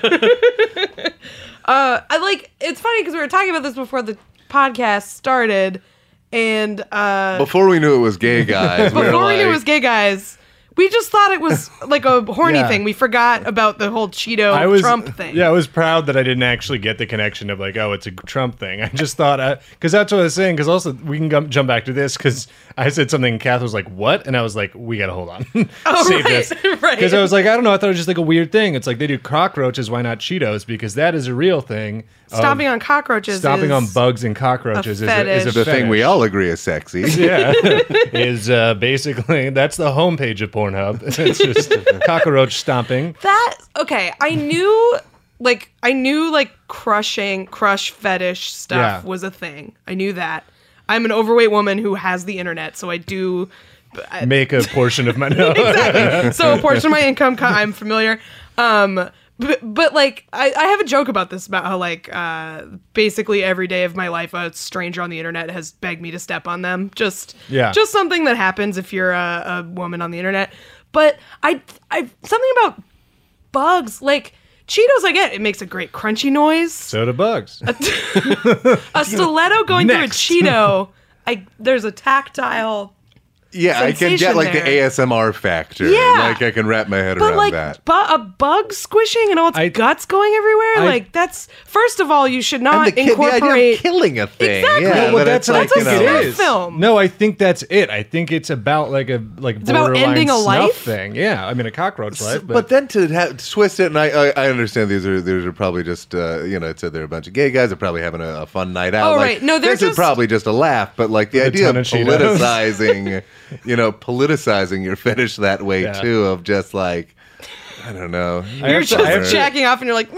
uh, I like. It's funny because we were talking about this before the podcast started, and uh, Before we knew it was gay guys, we were before we knew it like- was gay guys, we just thought it was like a horny Yeah. thing. We forgot about the whole Cheeto I was Trump thing. Yeah, I was proud that I didn't actually get the connection of like, oh, it's a Trump thing. I just thought, because that's what I was saying. Because also, we can gum- jump back to this because I said something, and Kath was like, "What?" And I was like, "We gotta hold on, Oh, save right, this." right. Because I was like, I don't know. I thought it was just like a weird thing. It's like they do cockroaches. Why not Cheetos? Because that is a real thing. of Stomping on cockroaches. stomping is on bugs and cockroaches is a, is a the thing we fetish. all agree is sexy. Yeah, is uh, basically that's the homepage of Pornhub. It's just cockroach stomping. That okay, I knew like I knew like crushing crush fetish stuff Yeah. was a thing. I knew that. I'm an overweight woman who has the internet, so I do I, Make a portion of my no. exactly. So a portion of my income co- I'm familiar. Um but, but like I, I have a joke about this about how like uh basically every day of my life a stranger on the internet has begged me to step on them. Just Yeah. just something that happens if you're a, a woman on the internet. But I I something about bugs like Cheetos, I get it makes a great crunchy noise. So do bugs. A stiletto going Next. through a Cheeto, I there's a tactile. Yeah, I can get Sensation like there. the A S M R factor. Yeah. Like I can wrap my head But around like that. bu- a bug squishing and all its I- guts going everywhere, I- like that's first of all you should not And the, ki- the idea incorporate. of killing a thing. Exactly. Yeah, No, well, that that's it's what I like, That's a think you know, it snuff is. film. No, I think that's it. I think it's about like a like It's about borderline ending a snuff life? thing. Yeah, I mean a cockroach life, but, But then to ha- twist it, and I, I, I understand these are these are probably just uh, you know it's a, they're a bunch of gay guys. They're probably having a, a fun night out. Oh, like, right. No, they're this is just- probably just a laugh. But like the With a idea of ton of Cheetos. politicizing, you know, politicizing your fetish that way Yeah. too. Of just like I don't know. I You're have to- just I have to- jacking off and you're like, eh,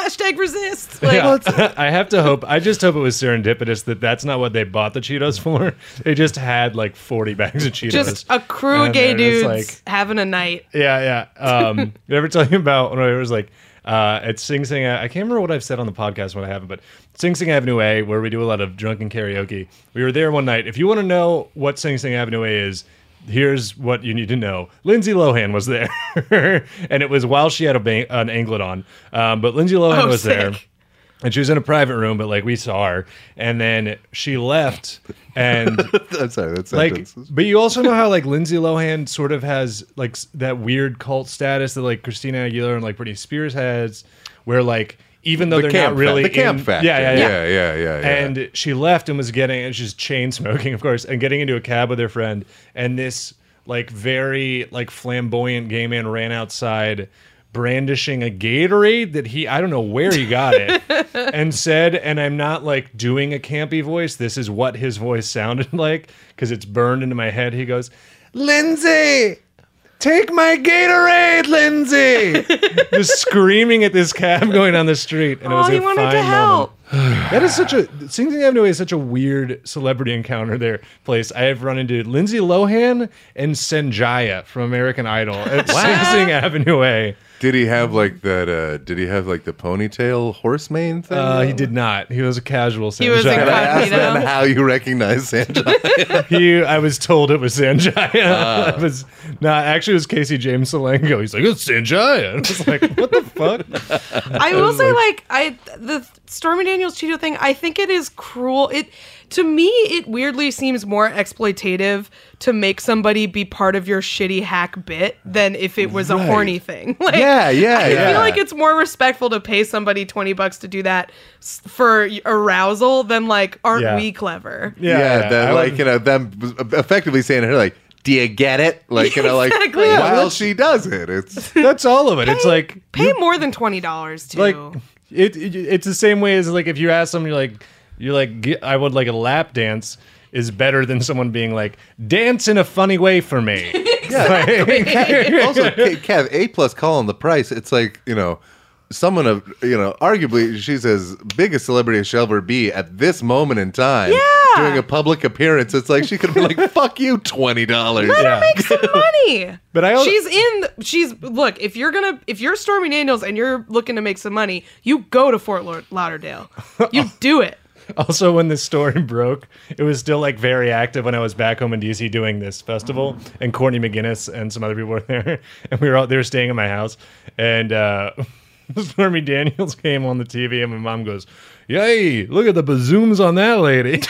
Hashtag resist. Like, Yeah. I have to hope. I just hope it was serendipitous that that's not what they bought the Cheetos for. They just had like forty bags of Cheetos. just a crew of And gay they're just dudes like- having a night. Yeah, yeah. Um, did I ever tell you about when I was like uh, at Sing Sing? I can't remember what I've said on the podcast when I haven't, but Sing Sing Avenue A, where we do a lot of drunken karaoke. We were there one night. If you want to know what Sing Sing Avenue A is, here's what you need to know. Lindsay Lohan was there, and it was while she had a ba- an anklet on. Um, but Lindsay Lohan Oh, was sick. there. And she was in a private room, but like we saw her, and then she left, and I'm sorry, that's like, but you also know how like Lindsay Lohan sort of has like s- that weird cult status that like Christina Aguilera and like Britney Spears has, where like even though the they're camp not really fa- the camp in, factor. yeah, yeah, yeah, yeah, yeah, yeah, yeah. and she left and was getting, and she's chain smoking, of course, and getting into a cab with her friend, and this like very like flamboyant gay man ran outside brandishing a Gatorade that he, I don't know where he got it, and said, and I'm not like doing a campy voice, this is what his voice sounded like, because it's burned into my head. He goes, Lindsay, take my Gatorade, Lindsay! Just screaming at this cab going down the street. And it Oh, was he a wanted fine to help. moment. That is such a Sing Sing Avenue is such a weird celebrity encounter there place. I have run into Lindsay Lohan and Sanjaya from American Idol at Sing Sing Avenue A. Did he have like that? Uh, did he have like the ponytail horse mane thing? Uh, he did not. He was a casual Sanjaya. He was a Can I ask Incognito. then how you recognize Sanjay? he, I was told it was Sanjaya. Ah. I was not actually. It was Casey James Salengo. He's like, it's Sanjaya. I was like, what the fuck? I will say, like, I the Stormy Daniels Cheeto thing, I think it is cruel. It to me, it weirdly seems more exploitative to make somebody be part of your shitty hack bit than if it was a Right. horny thing. Like, Yeah, yeah, I yeah. feel like it's more respectful to pay somebody twenty bucks to do that s- for arousal than like, aren't Yeah. we clever? Yeah, yeah, that, I like would- you know them effectively saying to her like, "Do you get it?" Like you know, like Exactly. while she does it, it's that's all of it. It's like Pay more than twenty dollars too. like it, it. It's the same way as like if you ask somebody like you're like "Get- I would like a lap dance is better than someone being like dance in a funny way for me. Yeah. also K- Kev A plus calling the price. It's like you know. Someone of you know, arguably she's as big a celebrity as she'll ever be at this moment in time. Yeah. Doing a public appearance, it's like she could be like, "Fuck you, twenty dollars." Let Yeah. her make some money. But I al- she's in. She's look. If you're gonna, if you're Stormy Daniels and you're looking to make some money, you go to Fort Laud- Lauderdale. You do it. Also, when this story broke, it was still like very active when I was back home in D C doing this festival, and Courtney McGinnis and some other people were there, and we were all they were staying at my house, and uh, Stormy Daniels came on the T V, and my mom goes, "Yay! Look at the bazooms on that lady."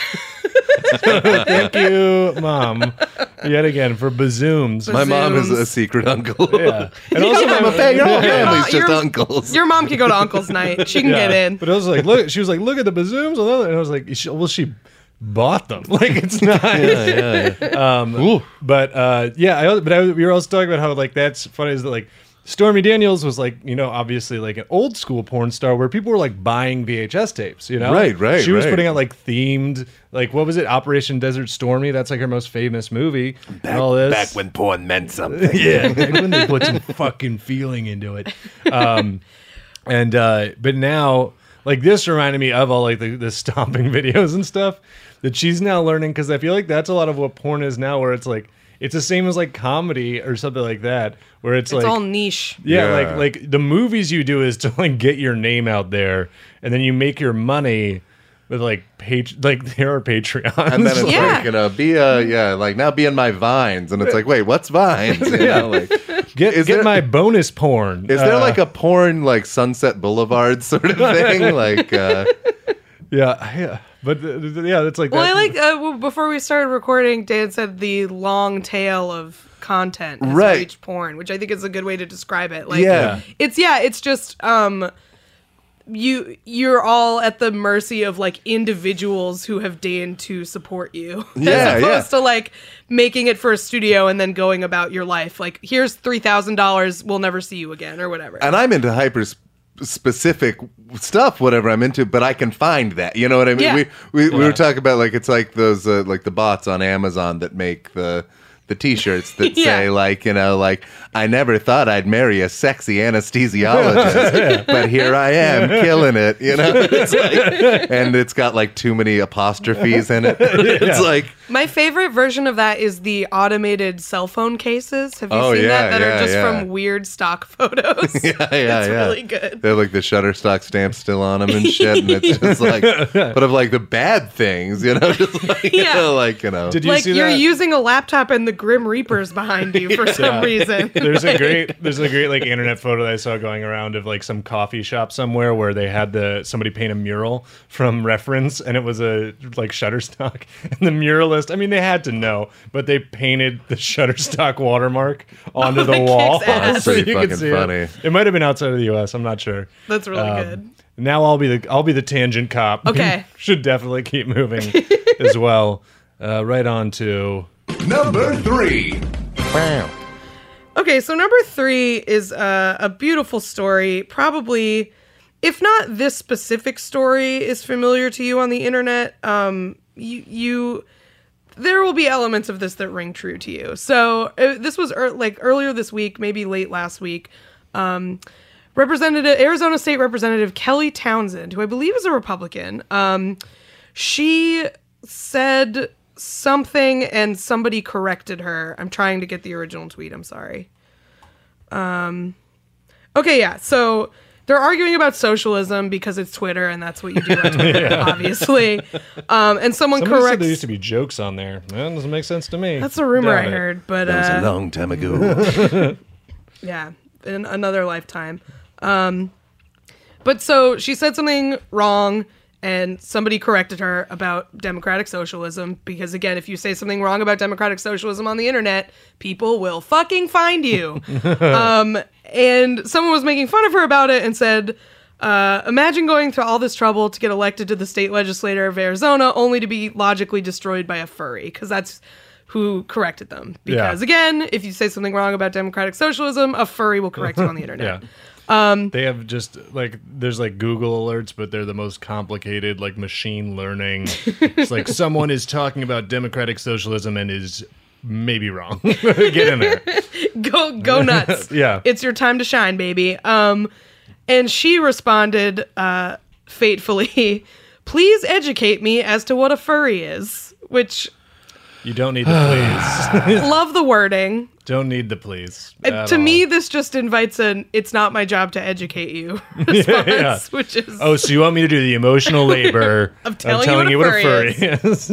Thank you, Mom, yet again for bazooms. My mom is Zooms. a secret uncle. Yeah, and also I'm a my- fan. Your whole Your family's mom- just your- uncles. Your mom can go to Uncle's night. She can Yeah. get in. But I was like, look, she was like, look at the bazooms on that, and I was like, she, well, she bought them. Like it's not. Um, but uh, yeah, I, but I, we were also talking about how like that's funny is that like Stormy Daniels was like, you know, obviously like an old school porn star where people were like buying V H S tapes, you know? Right, right, She was right. putting out like themed, like what was it, Operation Desert Stormy? That's like her most famous movie. and all this. porn meant something. Yeah, back when they put some fucking feeling into it. Um, and uh, but now, like this reminded me of all like the, the stomping videos and stuff that she's now learning because I feel like that's a lot of what porn is now, where it's like it's the same as like comedy or something like that, where it's, It's like all niche. yeah, Yeah. like like the movies you do is to like get your name out there, and then you make your money with like page like there are Patreons. And then it's Yeah. like, you know, be a, yeah, like now be in my vines. And it's like, wait, what's vines? You know, like, get is get there- my bonus porn. is there Uh, like a porn, like Sunset Boulevard sort of thing? Like, uh, yeah, yeah, but uh, th- th- yeah, that's like Well, that. I like uh, w- before we started recording, Dan said the long tail of content has Right. reached porn, which I think is a good way to describe it. Like, Yeah. it's yeah, it's just um, you you're all at the mercy of like individuals who have deigned to support you, Yeah, as opposed yeah. to like making it for a studio and then going about your life. Like, here's three thousand dollars, we'll never see you again, or whatever. and I'm into hyper sp- specific stuff, whatever I'm into, but I can find that. You know what I mean? Yeah. We, we, we were talking about like, it's like those, uh, like the bots on Amazon that make the, the T-shirts that Yeah. say like, you know, like I never thought I'd marry a sexy anesthesiologist, but here I am killing it. You know, it's like, and it's got like too many apostrophes in it. It's like, My favorite version of that is the automated cell phone cases. Have you Oh, seen yeah, that? That yeah, are just yeah. from weird stock photos. yeah, yeah, It's yeah. really good. They have like the Shutterstock stamp still on them and shit, and it's just like, but of like the bad things, you know, just like, you Yeah. know, like you know. Did you Like see you're that? using a laptop and the Grim Reaper's behind you for some reason. There's a great there's a great like internet photo that I saw going around of like some coffee shop somewhere where they had the somebody paint a mural from reference, and it was a like Shutterstock, and the muralist, I mean they had to know, but they painted the Shutterstock watermark onto Oh, the that wall. kicks ass. That's pretty fucking funny. It, it might have been outside of the U S, I'm not sure. That's really Um, good. Now I'll be the I'll be the tangent cop. Okay. Should definitely keep moving as well. Uh, right on to Number three. Okay, so number three is uh, a beautiful story. Probably, if not this specific story is familiar to you on the internet, um, you, you there will be elements of this that ring true to you. So uh, this was er- like earlier this week, maybe late last week. Um, Representative Arizona State Representative Kelly Townsend, who I believe is a Republican, um, she said something and somebody corrected her. I'm trying to get the original tweet. I'm sorry. Um, okay, yeah. So they're arguing about socialism because it's Twitter and that's what you do on Twitter, obviously. Um, and someone Somebody said corrects. there used to be jokes on there. That doesn't make sense to me. That's a rumor Doubt I it. heard, but That was uh, a long time ago. yeah, in another lifetime. Um, but so she said something wrong and somebody corrected her about democratic socialism because, again, if you say something wrong about democratic socialism on the internet, people will fucking find you. um, and someone was making fun of her about it and said, uh, imagine going through all this trouble to get elected to the state legislature of Arizona only to be logically destroyed by a furry, because that's who corrected them. Because, Yeah. again, if you say something wrong about democratic socialism, a furry will correct you on the internet. Yeah. Um, they have just like there's like Google alerts, but they're the most complicated, like machine learning. It's like someone is talking about democratic socialism and is maybe wrong. Get in there. go go nuts. Yeah. It's your time to shine, baby. Um and she responded uh fatefully, please educate me as to what a furry is, which You don't need the please. love the wording. Don't need the please. Uh, at to all. me, this just invites an "it's not my job to educate you" response, Yeah. which is Oh, so you want me to do the emotional labor Of telling you what a furry is?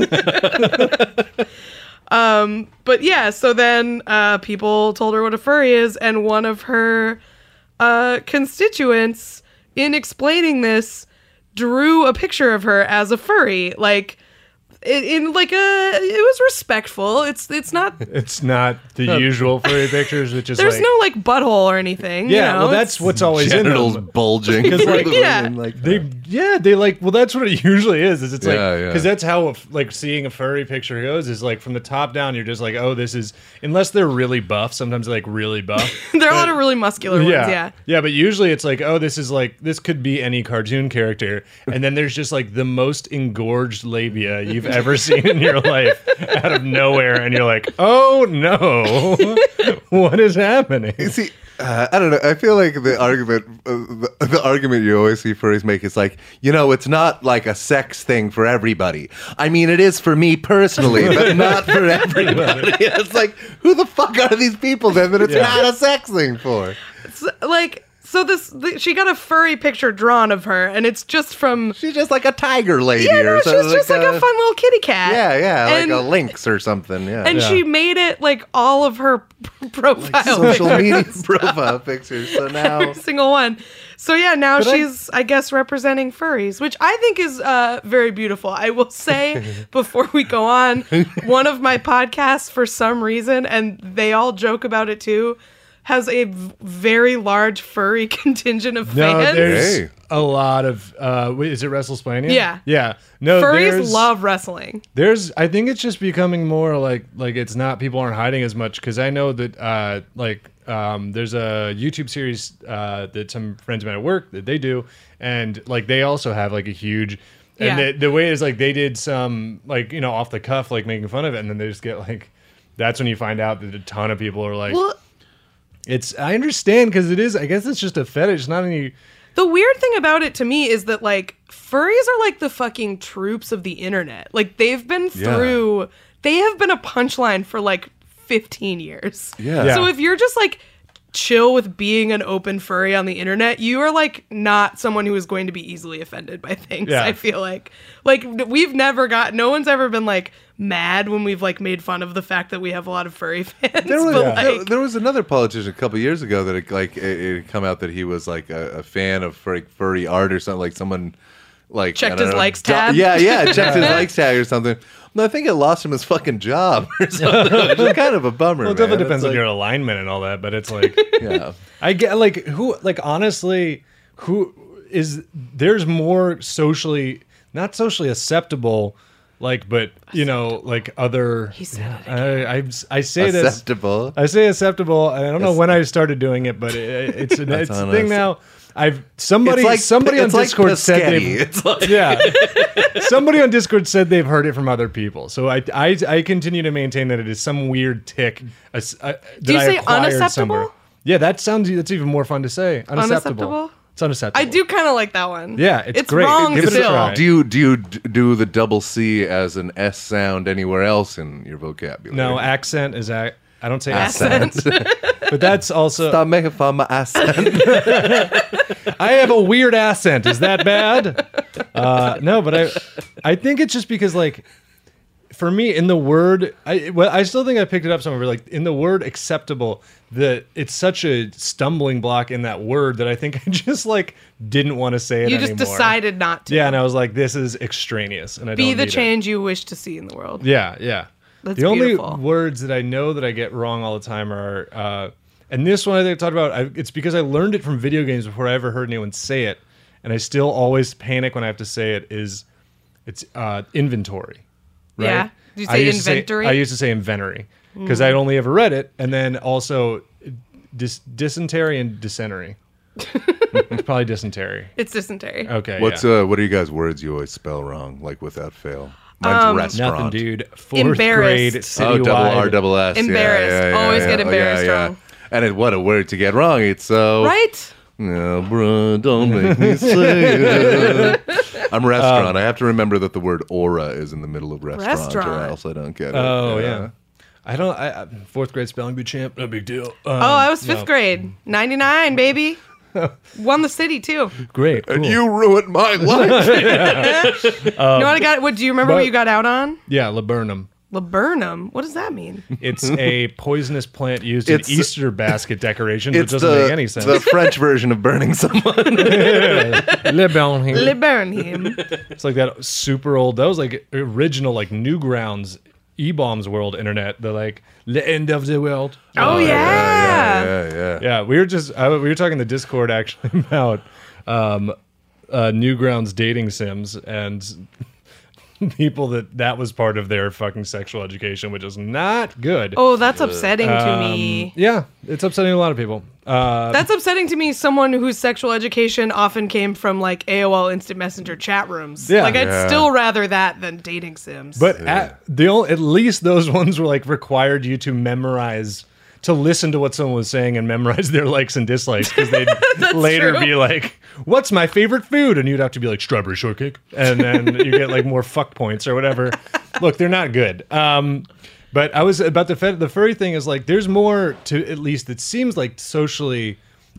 But yeah, so then uh, people told her what a furry is, and one of her uh, constituents, in explaining this, drew a picture of her as a furry, like in, in like a. It was respectful. It's it's not. It's not the usual furry pictures, which is There's like no like butthole or anything. yeah. you know? Well, that's It's- what's always Genitals in them. bulging. Because, like, yeah. like They yeah they like well that's what it usually is is it's like Yeah, yeah. because that's how like seeing a furry picture goes is like from the top down you're just like oh this is unless they're really buff sometimes they're like really buff there are a lot of really muscular ones. yeah Yeah. yeah but usually it's like oh this is like this could be any cartoon character and then there's just like the most engorged labia you've ever seen in your life out of nowhere and you're like oh no what is happening See, uh, I don't know. I feel like the argument, uh, the, the argument you always see furries make is like, you know, it's not like a sex thing for everybody. I mean, it is for me personally, but not for everybody. It's like, who the fuck are these people then that it's Yeah. not a sex thing for? It's like so this the, she got a furry picture drawn of her, and it's just from. She's just like a tiger lady Yeah, or no, something. she's just like a fun little kitty cat. Yeah, yeah, And- like a lynx or something. Yeah. And Yeah. she made it like all of her profile social pictures, media profile pictures. So now, every single one. So yeah, now But I- she's I, guess representing furries, which I think is uh, very beautiful. I will say before we go on, one of my podcasts for some reason, and they all joke about it too, has a v- very large furry contingent of No, fans. there's Hey. a lot of. Uh, wait, is it WrestleSplania? Yeah. yeah. No, Furries there's, love wrestling. There's, I think it's just becoming more like, like it's not people aren't hiding as much because I know that, uh, like, um, there's a YouTube series uh, that some friends of mine at work that they do, and like they also have like a huge. And Yeah. the, the way is like they did some like you know off the cuff like making fun of it, and then they just get like. that's when you find out that a ton of people are like, Well, it's. I understand because it is. I guess it's just a fetish. It's not any. the weird thing about it to me is that like furries are like the fucking troops of the internet. Like they've been Yeah. through. They have been a punchline for like fifteen years. Yeah. Yeah. So if you're just like chill with being an open furry on the internet, you are like not someone who is going to be easily offended by things. Yeah. I feel like like we've never got no one's ever been like mad when we've like made fun of the fact that we have a lot of furry fans. There was, but Yeah. there, like there was another politician a couple years ago that it, like it, it had come out that he was like a, a fan of furry, furry art or something. Like someone like Checked I don't his know, likes do- tab. Yeah, yeah, checked his likes tag or something. No, I think it lost him his fucking job or something. It's just kind of a bummer. Well, it man. definitely depends It's on like- your alignment and all that, but it's like. Yeah. I get like who like honestly who is there's more socially not socially acceptable like but you know like other He said it I, I I say this Acceptable. I say acceptable and I don't know when I started doing it but it, it's an, it's a on thing us. now. I've somebody It's like- somebody on it's like Discord said Piscetti. they've It's like yeah. Somebody on Discord said they've heard it from other people. So I, I, I continue to maintain that it is some weird tick. A, a, that Do you I say acquired unacceptable? somewhere. Yeah, that sounds. That's even more fun to say. Unacceptable. Unacceptable? It's unacceptable. I do kind of like that one. Yeah, it's it's great. wrong Give it a still. try. Do you do you d- do the double C as an S sound anywhere else in your vocabulary? No, accent is. ac- I don't say Accent. accent, but that's also. Stop making fun of my accent. I have a weird accent. Is that bad? Uh, no, but I, I think it's just because like, for me, in the word, I well, I still think I picked it up somewhere. But like in the word acceptable, that it's such a stumbling block in that word that I think I just like didn't want to say it. You just anymore. decided not to. Yeah, and I was like, this is extraneous, and I Be don't the need it. change you wish to see in the world. Yeah, yeah. That's the only beautiful. words that I know that I get wrong all the time are, uh, and this one I think I talked about. I, it's because I learned it from video games before I ever heard anyone say it, and I still always panic when I have to say it. Is it's uh, inventory? Right? Yeah. Did you I say used to say- inventory? I used to say inventory because I'd only ever read it, and then also dis- dysentery and dysentery. It's probably dysentery. It's dysentery. Okay. What's yeah. uh? What are you guys' words you always spell wrong, like without fail? Mine's Um, restaurant. Nothing, dude. Fourth Embarrassed. grade Oh, citywide. double R, double S. Yeah, Embarrassed. yeah, yeah, Always yeah, get yeah, embarrassed yeah. wrong. And it, what a word to get wrong. It's so. Right? Yeah, bro, don't make me say it. I'm restaurant. I have to remember that the word aura is in the middle of restaurant, Restaurant. or else I don't get it. Oh yeah. I don't. I, I fourth grade spelling bee champ. No big deal. Um, Oh, I was fifth no. grade. ninety-nine, baby. Won the city, too. Great. Cool. And you ruined my life. you know what I got? What do you remember but- what you got out on? Yeah, laburnum. Laburnum. What does that mean? It's a poisonous plant used in It's- Easter basket decorations, which It's doesn't the, make any sense. the French version of burning someone. Laburnum. Liburnum. It's like that super old. That was like original, like Newgrounds, E-bombs world internet. The like the end of the world. Oh, yeah. yeah, yeah, yeah. Yeah, we were just I, we were talking in the Discord actually about um, uh, Newgrounds dating sims and people that that was part of their fucking sexual education, which is not good. Oh, that's upsetting to me. Yeah, it's upsetting a lot of people. Uh, That's upsetting to me, someone whose sexual education often came from like A O L Instant Messenger chat rooms. Yeah. Like, I'd Yeah. still rather that than dating sims. but at the only, at least those ones were like required you to memorize. To listen to what someone was saying and memorize their likes and dislikes because they'd later true. be like, "What's my favorite food?" and you'd have to be like strawberry shortcake, and then you get like more fuck points or whatever. Look, they're not good. Um, but I was about the fed- the furry thing is like there's more to at least it seems like socially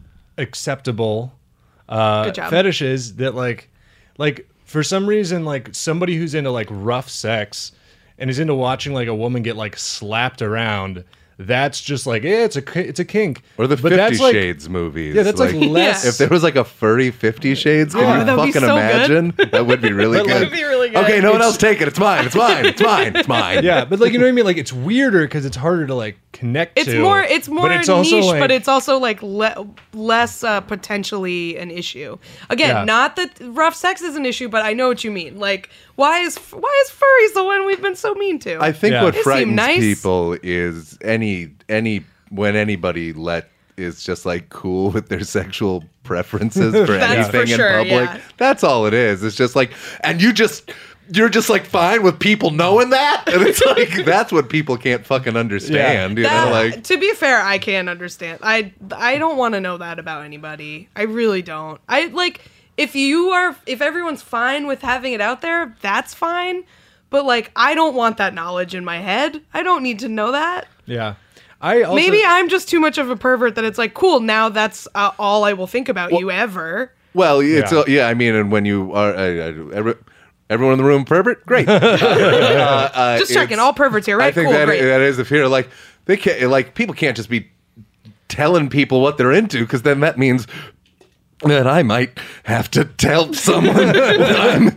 acceptable uh, Good job. fetishes that like like for some reason like somebody who's into like rough sex and is into watching like a woman get like slapped around. That's just like yeah, it's a ki- it's a kink. Or the But Fifty that's like, Shades movies. Yeah, that's like, less. If there was like a furry Fifty Shades, can Yeah. you That'd be fucking so imagine? That would be really But, good. like- That'd be really good. Okay, no one It's- else take it. It's mine. It's mine. It's mine. It's mine. yeah, but like you know what I mean. Like it's weirder because it's harder to like connect. it's to, more it's more but it's niche, also, like- but it's also like le- less uh, potentially an issue. Again, Yeah. not that rough sex is an issue, but I know what you mean. Like, why is why is furries the one we've been so mean to? I think Yeah. what They seem frightens nice. people is any any when anybody let is just like cool with their sexual preferences for That's anything for sure, in public. yeah. That's all it is. It's just like, and you just you're just like fine with people knowing that, and it's like that's what people can't fucking understand. You That- know, like to be fair, I can't understand. I I don't want to know that about anybody. I really don't. I like if you are if everyone's fine with having it out there, that's fine. But like I don't want that knowledge in my head. I don't need to know that. Yeah. I also, Maybe I'm just too much of a pervert that it's like, cool, now that's uh, all I will think about you ever. well, it's Yeah. yeah. yeah I mean, and when you are uh, uh, every, everyone in the room pervert, great. uh, uh, Just checking, it's- all perverts here, right? I think Cool, that great. that is the fear. Like they can't, like people can't just be telling people what they're into, because then that means that I might have to tell someone what I'm.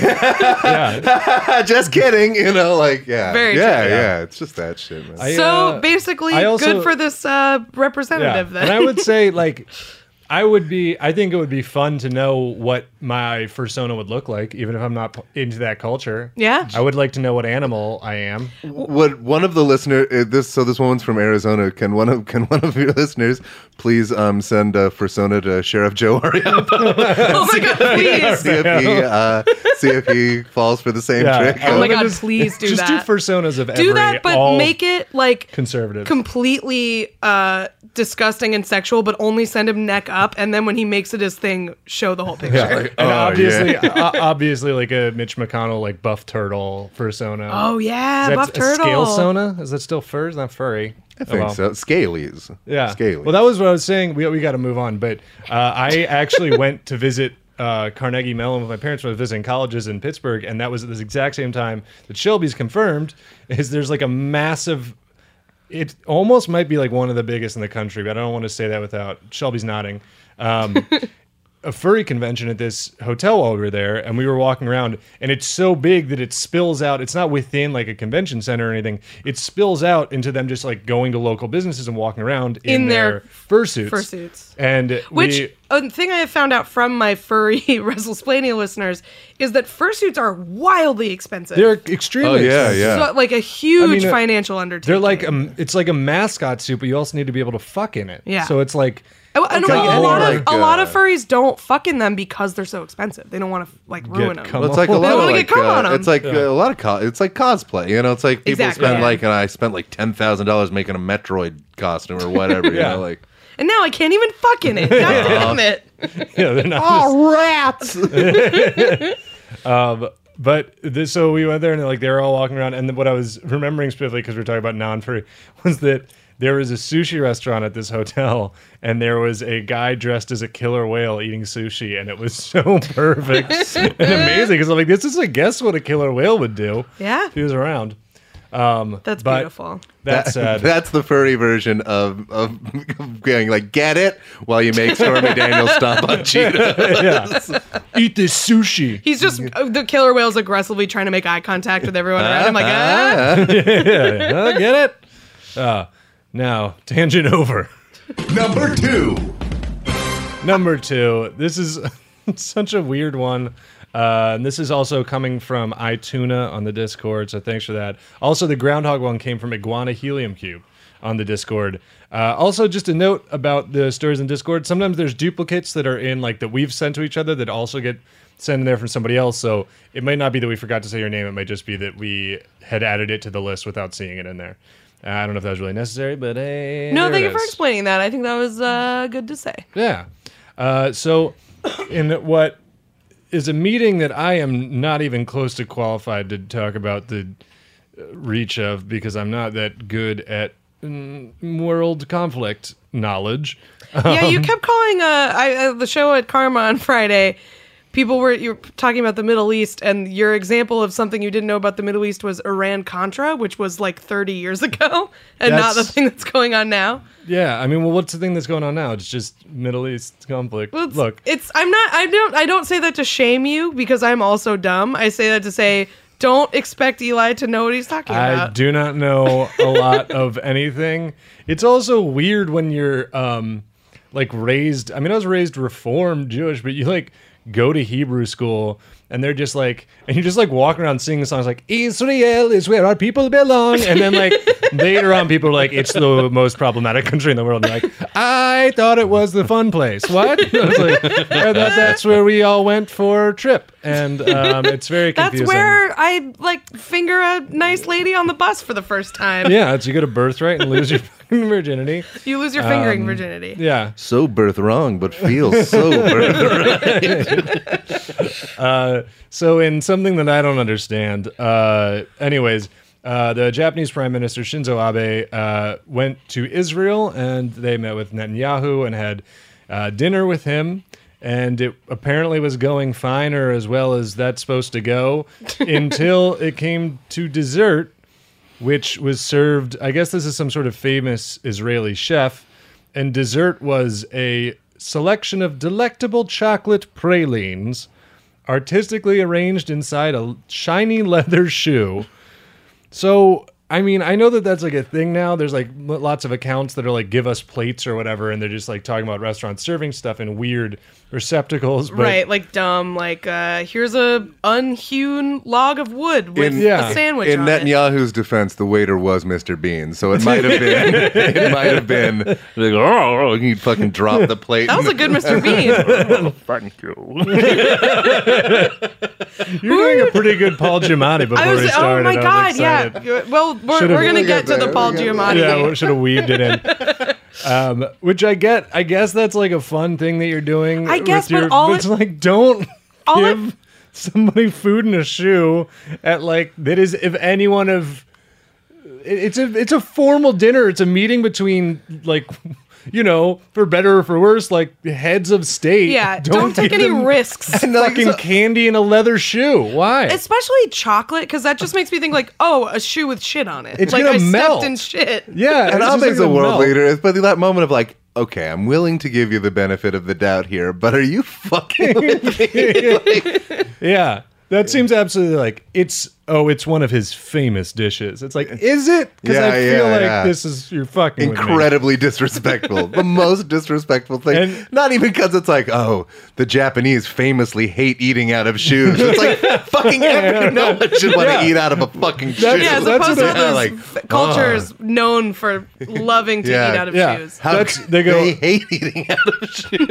yeah. Just kidding, you know, like yeah, Very yeah, true. yeah. It's just that shit, man. I, So uh, basically, I also- good for this uh, representative then. And I would say, like, I would be, I think it would be fun to know what my fursona would look like, even if I'm not p- into that culture. Yeah. I would like to know what animal I am. Would one of the listener uh, this so this woman's from Arizona? Can one of can one of your listeners please um send a fursona to Sheriff Joe Ariap? Oh my god, please. see if he uh, see if he falls for the same Yeah. trick. Oh my god, Just- please do Just that. do personas of every, do that, but all make it like conservative. completely uh, disgusting and sexual, but only send him neck up, and then when he makes it his thing, show the whole picture. Yeah. Like, And oh, obviously, yeah. o- obviously, like a Mitch McConnell, like buff turtle fursona. Oh yeah, Is buff that a turtle. scale sona? Is that still fur? Is that furry? I think Oh, well. so. Scalies. Yeah. Scalies. Well, that was what I was saying. We, we got to move on. But uh, I actually went to visit uh, Carnegie Mellon with my parents when I was visiting colleges in Pittsburgh. And that was at this exact same time that Shelby's confirmed is there's like a massive, it almost might be like one of the biggest in the country, but I don't want to say that without Shelby's nodding. Um, a furry convention at this hotel while we were there, and we were walking around, and it's so big that it spills out. It's not within like a convention center or anything. It spills out into them just like going to local businesses and walking around in, In their, their fursuits. fursuits. And Which we, a thing I have found out from my furry WrestleSplainia listeners is that fursuits are wildly expensive. they're extremely Oh, yeah, expensive. yeah. So, like a huge I mean, uh, financial undertaking. They're like a, it's like a mascot suit, but you also need to be able to fuck in it. Yeah. So it's like And, and it's a, like a lot any- of like, a lot uh, of furries don't fuck in them because they're so expensive. They don't want to like ruin them. cum Well, it's like a They lot don't of wanna like get cum on uh, 'em. it's like uh, a lot of co- it's like cosplay. You know, it's like people Exactly, spend yeah. like and I spent like ten thousand dollars making a Metroid costume or whatever. You Yeah. know, like And now I can't even fuck in it. God damn it. yeah, they're not oh rats. Um, but this, so we went there and like they were all walking around, and what I was remembering specifically because we were talking about non-furry was that there was a sushi restaurant at this hotel, and there was a guy dressed as a killer whale eating sushi, and it was so perfect and amazing because I'm like, this is, I guess, what a killer whale would do. Yeah. if he was around. Um, That's but beautiful. That said, That's the furry version of of going like get it while you make Stormy Daniels stomp on Cheetah. yeah, eat this sushi. He's just uh, the killer whale's aggressively trying to make eye contact with everyone around him. Like, ah. Ah. yeah, uh, get it? Uh, now, tangent over. Number two. Number two. This is such a weird one. Uh, and this is also coming from iTuna on the Discord, so thanks for that. Also, the Groundhog one came from Iguana Helium Cube on the Discord. Uh, also, just a note about the stories in Discord. Sometimes there's duplicates that are in, like, that we've sent to each other that also get sent in there from somebody else. So it might not be that we forgot to say your name. It might just be that we had added it to the list without seeing it in there. Uh, I don't know if that was really necessary, but hey. No, there thank it you for is. explaining that. I think that was uh, good to say. Yeah. Uh, so, in what is a meeting that I am not even close to qualified to talk about the uh, reach of because I'm not that good at mm, world conflict knowledge. Yeah, you kept calling uh, I, uh, the show at Karma on Friday. People were you were talking about the Middle East, and your example of something you didn't know about the Middle East was Iran Contra, which was like thirty years ago, and not the That's- thing that's going on now. Yeah, I mean, well, what's the thing that's going on now? It's just Middle East conflict. Well, it's, Look, it's I'm not I don't I don't say that to shame you because I'm also dumb. I say that to say don't expect Eli to know what he's talking I about. do not know a lot of anything. It's also weird when you're um like raised. I mean, I was raised Reformed Jewish, but you like go to Hebrew school, and they're just like, and you just like walk around singing songs like Israel is where our people belong, and then like later on people are like, it's the most problematic country in the world. And you're like, I thought it was the fun place. What? I was like, I thought that's where we all went for a trip, and um, it's very confusing. That's where I like finger a nice lady on the bus for the first time. Yeah, it's you get a birthright and lose your fucking virginity. You lose your fingering Um, virginity. Yeah. So birth wrong, but feels so birth right. Uh, so in something that I don't understand, uh, anyways, uh, the Japanese Prime Minister Shinzo Abe uh, went to Israel, and they met with Netanyahu and had uh, dinner with him. And it apparently was going fine, or as well as that's supposed to go, until it came to dessert, which was served. I guess this is some sort of famous Israeli chef, and dessert was a selection of delectable chocolate pralines, artistically arranged inside a shiny leather shoe. So, I mean, I know that that's like a thing now. There's like l- lots of accounts that are like, give us plates or whatever, and they're just like talking about restaurants serving stuff in weird receptacles. But Right, like dumb, like uh, here's a unhewn log of wood with In- Yeah. a sandwich In on it. Netanyahu's defense, the waiter was Mister Bean, so it might have been. It might have been like, oh, oh, he'd fucking drop the plate. That was a good Mister Bean. Thank you. you're doing a pretty good Paul Giamatti before I was, we oh started. my I was god, excited. yeah. Well, we're, Should've- we're gonna We'll get get to the there, Paul we'll get Giamatti. Yeah, we should have weaved it in. Um, which I get. I guess that's like a fun thing that you're doing. I guess, with your, but all it's it- like don't all give it- somebody food in a shoe at like that is if anyone of. it- It's a it's a formal dinner. It's a meeting between like. You know, for better or for worse, like heads of state. Yeah, don't, take give any them risks. Fucking candy in a leather shoe. Why? Especially chocolate, because that just makes me think like, oh, a shoe with shit on it. It's like gonna I melt. stepped in shit. yeah, And it's just Abe's like a world melt. leader. It's but that moment of like, okay, I'm willing to give you the benefit of the doubt here, but are you fucking with me? Like, Yeah. That seems absolutely like it's oh it's one of his famous dishes. It's like is it? Because Yeah, I feel yeah, like yeah. this is you're fucking with me. incredibly disrespectful. The most disrespectful thing. And- Not even because it's like, oh, the Japanese famously hate eating out of shoes. It's like fucking every no one should want to Yeah. eat out of a fucking shoe. That's- Yeah, as that's opposed to what all they- those like, f- cultures known for loving to Yeah, eat out of yeah. shoes. How That's- c- they go- they hate eating out of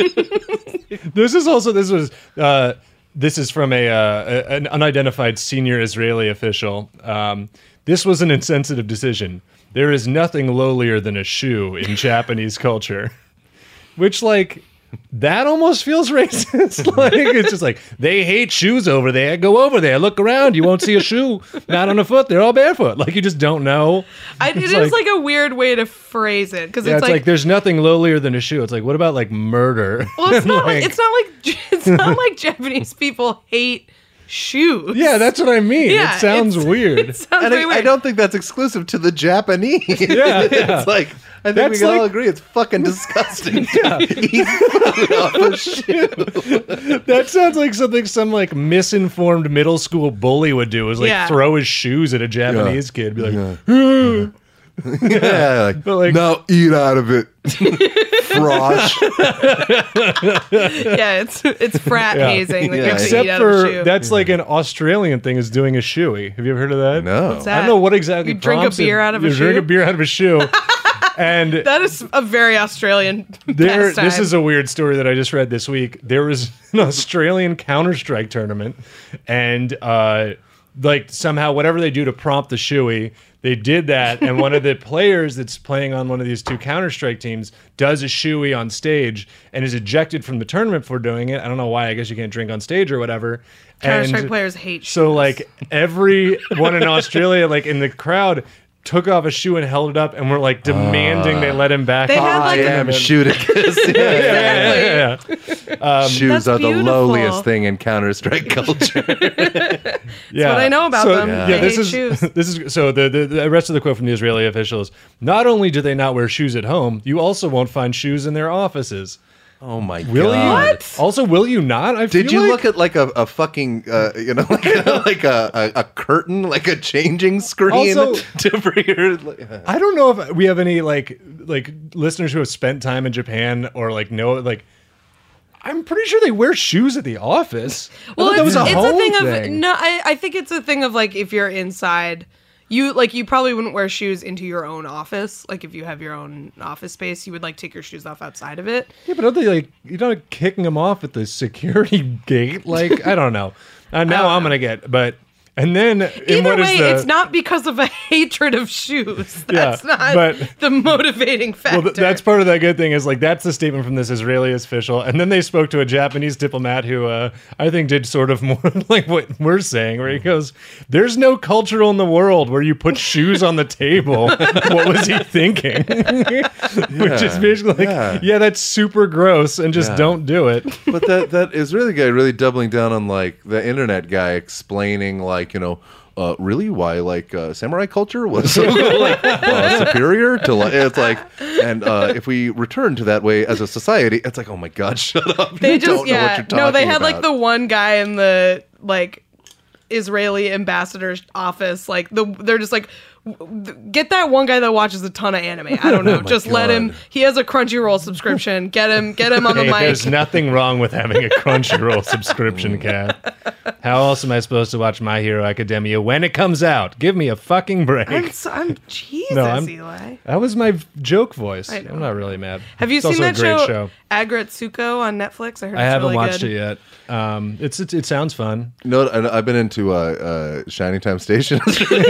shoes. This is also this was uh this is from a, uh, a an unidentified senior Israeli official. Um, this was an insensitive decision. There is nothing lowlier than a shoe in Japanese culture, which like that almost feels racist. Like it's just like they hate shoes over there. Go over there, look around. You won't see a shoe not on a foot. They're all barefoot. Like you just don't know. I, it It's is like, a weird way to phrase it because Yeah, it's, it's like, there's nothing lowlier than a shoe. It's like what about like murder? well, it's not like, Like- it's not like it's not like Japanese people hate shoes. Yeah, that's what I mean. Yeah, it sounds it's- weird. It sounds And very I, weird. I don't think that's exclusive to the Japanese. Yeah, yeah. It's like, I think That's we can all like- agree it's fucking disgusting to eat food off a shoe. That sounds like something some like misinformed middle school bully would do. Is like Yeah. throw his shoes at a Japanese kid, be like, Yeah. Yeah, like, But, like- no, eat out of it. Frosh. yeah, it's it's frat Yeah. hazing. Like, Yeah. you have to except eat out of a for shoe. that's like an Australian thing is doing a shoey. Have you ever heard of that? No. What's I that? don't know what exactly. You drink a prompts it. beer out of a You drink shoe? a beer out of a shoe. And That is a very Australian there, pastime. this is a weird story that I just read this week. There was an Australian Counter Strike tournament, and uh, like somehow whatever they do to prompt the shoey, they did that. And one of the players that's playing on one of these two Counter Strike teams does a shoey on stage and is ejected from the tournament for doing it. I don't know why. I guess you can't drink on stage or whatever. Counter-Strike And players hate So shoes. like everyone in Australia, like in the crowd, took off a shoe and held it up and were like demanding they let him back. They on had, the like, I am tournament. shooting. Yeah, yeah, yeah, yeah. Shoes That's are the beautiful. lowliest thing in Counter Strike culture. Yeah. what I know about so, them. Yeah, They this hate is shoes. this is so the, the the rest of the quote from the Israeli officials. Not only do they not wear shoes at home, you also won't find shoes in their offices. Oh my Will god! you? What? Also, will you not? I Did feel you like, look at like a, a fucking uh, you know like, a, like a, a, a curtain like a changing screen Also- to for your like, I don't know if we have any like like listeners who have spent time in Japan or like know like. I'm pretty sure they wear shoes at the office. Well, I thought it's, that was a it's home a thing, thing. of no. I, I think it's a thing of like if you're inside, you like you probably wouldn't wear shoes into your own office. Like if you have your own office space, you would like take your shoes off outside of it. Yeah, but are they like you're not kicking them off at the security gate? Like I don't know. Uh, now I'm gonna get, but and then in Either what is way, the, it's not because of a hatred of shoes. That's Yeah, not but- the motivating factor. Well, th- that's part of that good thing is like that's the statement from this Israeli official, and then they spoke to a Japanese diplomat who uh, I think did sort of more like what we're saying, where he goes, "There's no culture in the world where you put shoes on the table." What was he thinking? Which is basically like, yeah. yeah. that's super gross, and just Yeah. don't do it. But that that Israeli guy really doubling down on like the internet guy explaining like you know uh, really why like uh, samurai culture was so like uh, superior to like it's like and uh, if we return to that way as a society, it's like oh my god, shut up! They you just don't know what yeah you're talking no they had like about. the one guy in the like Israeli ambassador's office like the they're just like w- get that one guy that watches a ton of anime. I don't know. Oh my just let him. God. He has a Crunchyroll subscription. Get him. Get him on the Hey, mic. there's nothing wrong with having a Crunchyroll subscription, Kat. How else am I supposed to watch My Hero Academia when it comes out? Give me a fucking break. I'm, so, I'm Jesus, No, I'm- Eli. That was my joke voice. I know. I'm not really mad. Have you It's seen also that a great show, show. Agretsuko on Netflix? I heard I it's haven't really watched good. it yet. Um, it's, it's it sounds fun. You know, what? I- I've been into uh, uh, Shining Time Station. Been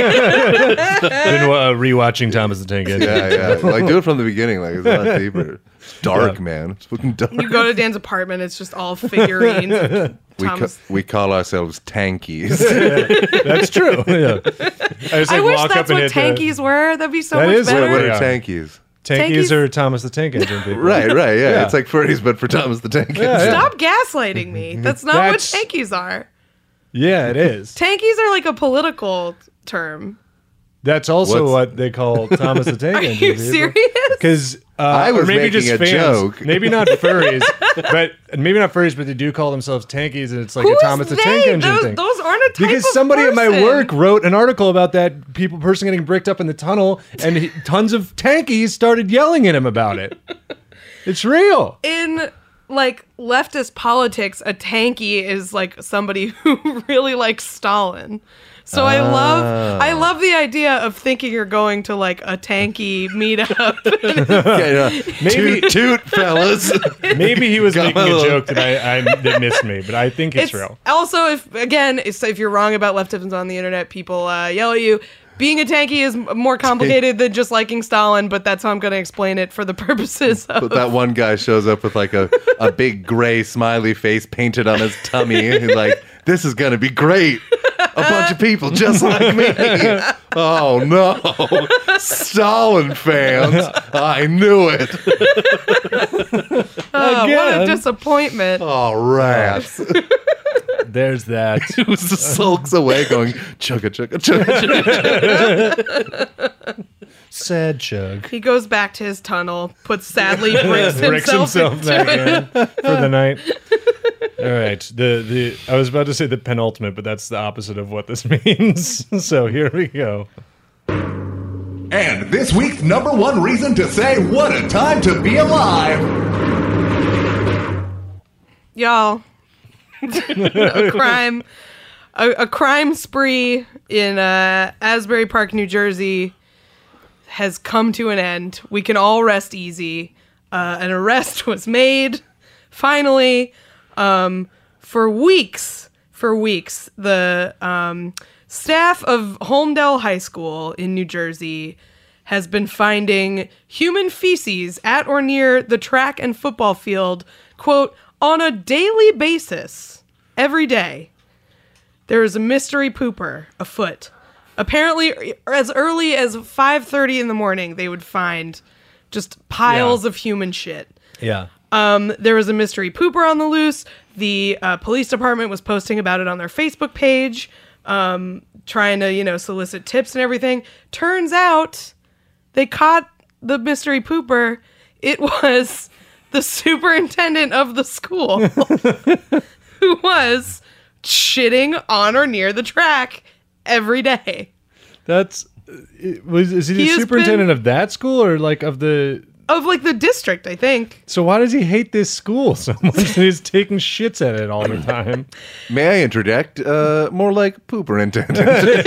uh, rewatching Thomas the Tank Engine. yeah, yeah. Like do it from the beginning. Like it's a lot deeper. It's dark, Yeah. man. It's fucking dark. You go to Dan's apartment. It's just all figurines. of we, ca- Thomas. we call ourselves tankies. That's true. Yeah. I, just, I like, wish walk that's up and what hit the- tankies were. That'd be so That much is what- better. what are Yeah. tankies? Tankies Tankies- are Thomas the Tank Engine people. Right, right, yeah. Yeah. It's like furries, but for Thomas the Tank Engine. yeah. Stop gaslighting me. That's not That's- what tankies are. Yeah, it is. Tankies are like a political term. That's also What's- what they call Thomas the Tank Are Engine. you serious? Because uh, I was or maybe making just a fans. joke. Maybe not furries, but maybe not furries, but they do call themselves tankies, and it's like Who a is Thomas the they? Tank Engine those, thing. those aren't a type Because of somebody at my person. work wrote an article about that people person getting bricked up in the tunnel, and he, tons of tankies started yelling at him about it. It's real. In like leftist politics, a tanky is like somebody who really likes Stalin. So I love I love the idea of thinking you're going to like a tanky meetup. Yeah, yeah. Maybe- Toot, toot, fellas. Maybe he was Got making my a little- joke that I, I that missed me, but I think it's, It's real. also if again if, if you're wrong about leftisms on the internet, people uh, yell at you. Being a tanky is m- more complicated than just liking Stalin, but that's how I'm going to explain it for the purposes of. But that one guy shows up with like a, a big gray smiley face painted on his tummy. And he's like, this is going to be great. A bunch of people just like me. Oh no. Stalin fans. I knew it. Oh, what a Again. disappointment! Oh, rats. There's that. It was the sulks away going, chugga, chugga, chugga, chugga. Sad chug. He goes back to his tunnel, puts sadly bricks Bricks himself, himself into back it. in for the night. All right. The the I was about to say the penultimate, but that's the opposite of what this means. So here we go. And this week's number one reason to say what a time to be alive. Y'all, a crime, a, a crime spree in uh, Asbury Park, New Jersey, has come to an end. We can all rest easy. Uh, an arrest was made, finally. Um, for weeks, for weeks, the um, staff of Holmdel High School in New Jersey has been finding human feces at or near the track and football field, quote, on a daily basis, every day. There is a mystery pooper afoot. Apparently, as early as five thirty in the morning, they would find just piles Yeah. of human shit. Yeah. Um, there was a mystery pooper on the loose. The uh, police department was posting about it on their Facebook page, um, trying to, you know, solicit tips and everything. Turns out they caught the mystery pooper. It was the superintendent of the school who was shitting on or near the track every day. That's uh, was is he the He has superintendent of that school or like of the of like the district, I think. So why does he hate this school so much that he's taking shits at it all the time? May I interject? Uh, more like pooper intended.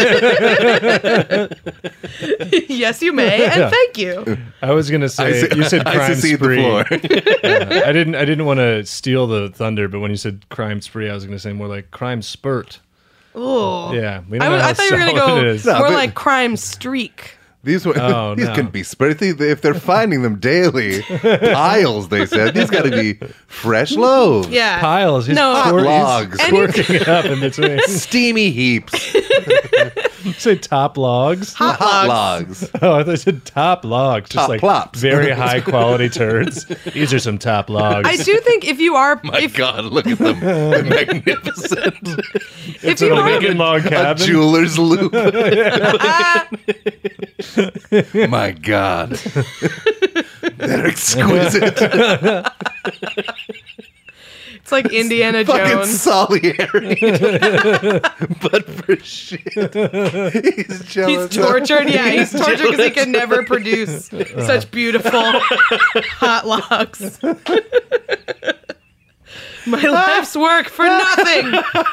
Yes, you may, and Yeah. thank you. I was gonna say I see- you said I crime secede the spree. floor. Uh, I didn't. I didn't want to steal the thunder, but when you said crime spree, I was gonna say more like crime spurt. Oh, Yeah, we I, don't was, know how I thought you were gonna solid go it is. No, more but- like crime streak. These were, Oh, these no. can be spread. If they're finding them daily, piles, they said. These got to be fresh loaves. Yeah, Piles. He's No. twer- Logs. He's twerking it up in between. Steamy heaps. You say top logs. Hot Hot logs. logs. Oh, I thought you said top logs. Just Top like plops. very high quality turds. These are some top logs. I do think if you are, My if, God, look at them. They're magnificent. if It's you a are, Lincoln log A cabin. jeweler's loop. My God. They're exquisite. it's like Indiana Fucking Jones. Salieri. But for shit. He's jealous. He's tortured. Yeah, he's tortured because he can never produce such beautiful hot logs. My life's work for nothing.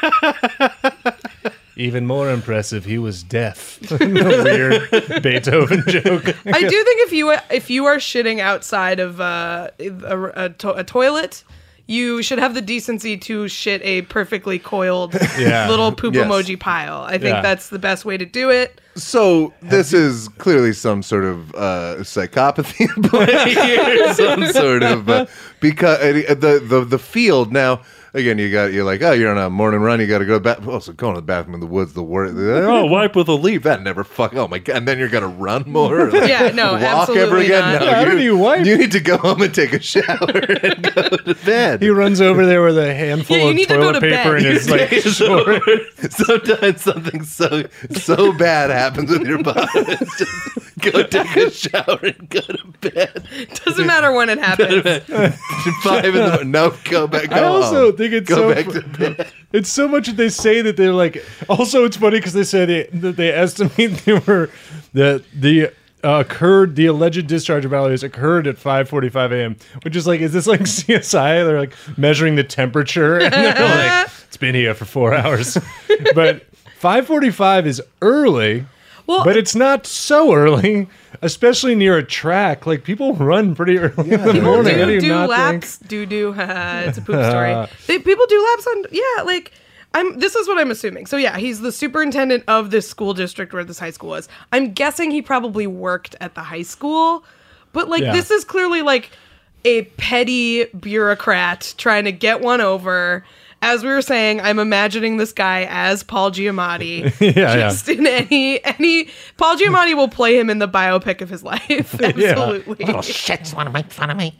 Even more impressive, he was deaf. Weird Beethoven joke. I do think if you if you are shitting outside of uh, a, a, to- a toilet, you should have the decency to shit a perfectly coiled Yeah. little poop Yes. emoji pile. I think Yeah. that's the best way to do it. So this is clearly some sort of uh, psychopathy in play here, some sort of uh, because uh, the the the field now. Again, you got you're like, oh, you're on a morning run. You got to go to the bathroom. Oh, so going to the bathroom in the woods, the worst. Oh, wipe with a leaf. That never fuck. Oh my God! And then you're gonna run more. Or like Yeah, no, walk absolutely ever again. not. No, Yeah, how you, do you wipe? You need to go home and take a shower and go to bed. He runs over there with a handful Yeah, you of need to go toilet to paper bed. in his like short. Sometimes something so so bad happens with your body. It's just go take a shower and go to bed. Doesn't matter when it happens. Five in the morning. No, go back. Go I also home. think it's go so back fu- to bed. It's so much that they say that they're like. Also, it's funny because they say they, that they estimate they were that the uh, occurred the alleged discharge of allergies occurred at five forty-five a.m. Which is like, is this like C S I? They're like measuring the temperature, and they're like, it's been here for four hours. But five forty-five is early. Well, But it's not so early, especially near a track. Like people run pretty early in the morning. How do do, you do not laps. Do do. It's a poop story. They, people do laps on. Yeah, like I'm. This is what I'm assuming. So yeah, he's the superintendent of this school district where this high school was. I'm guessing he probably worked at the high school, but like Yeah. this is clearly like a petty bureaucrat trying to get one over. As we were saying, I'm imagining this guy as Paul Giamatti. Yeah, just in any any Paul Giamatti will play him in the biopic of his life. Absolutely. Little shits want to make fun of me.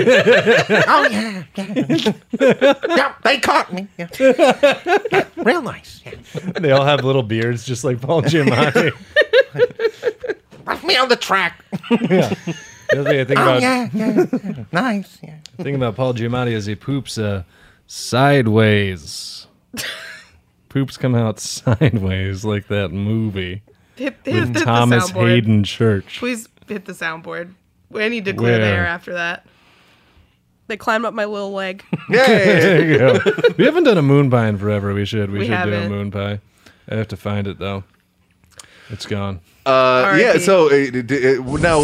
Oh, yeah. Yeah. Yeah, they caught me. Yeah. Yeah, real nice. Yeah. yeah. They all have little beards, just like Paul Giamatti. Left me on the track. Yeah. The other thing I think Oh, about yeah, yeah, yeah. Nice. Yeah. the thing about Paul Giamatti is he poops uh, sideways. Poops come out sideways like that movie Hit, hit, with hit the Thomas soundboard. Hayden Church. Please hit the soundboard. I need to clear the Where? air after that. They climbed up my little leg. There you go. We haven't done a moon pie in forever. We should. We, We should do a haven't. moon pie. I have to find it though. It's gone. Uh, yeah. R I P. So it, it, it, now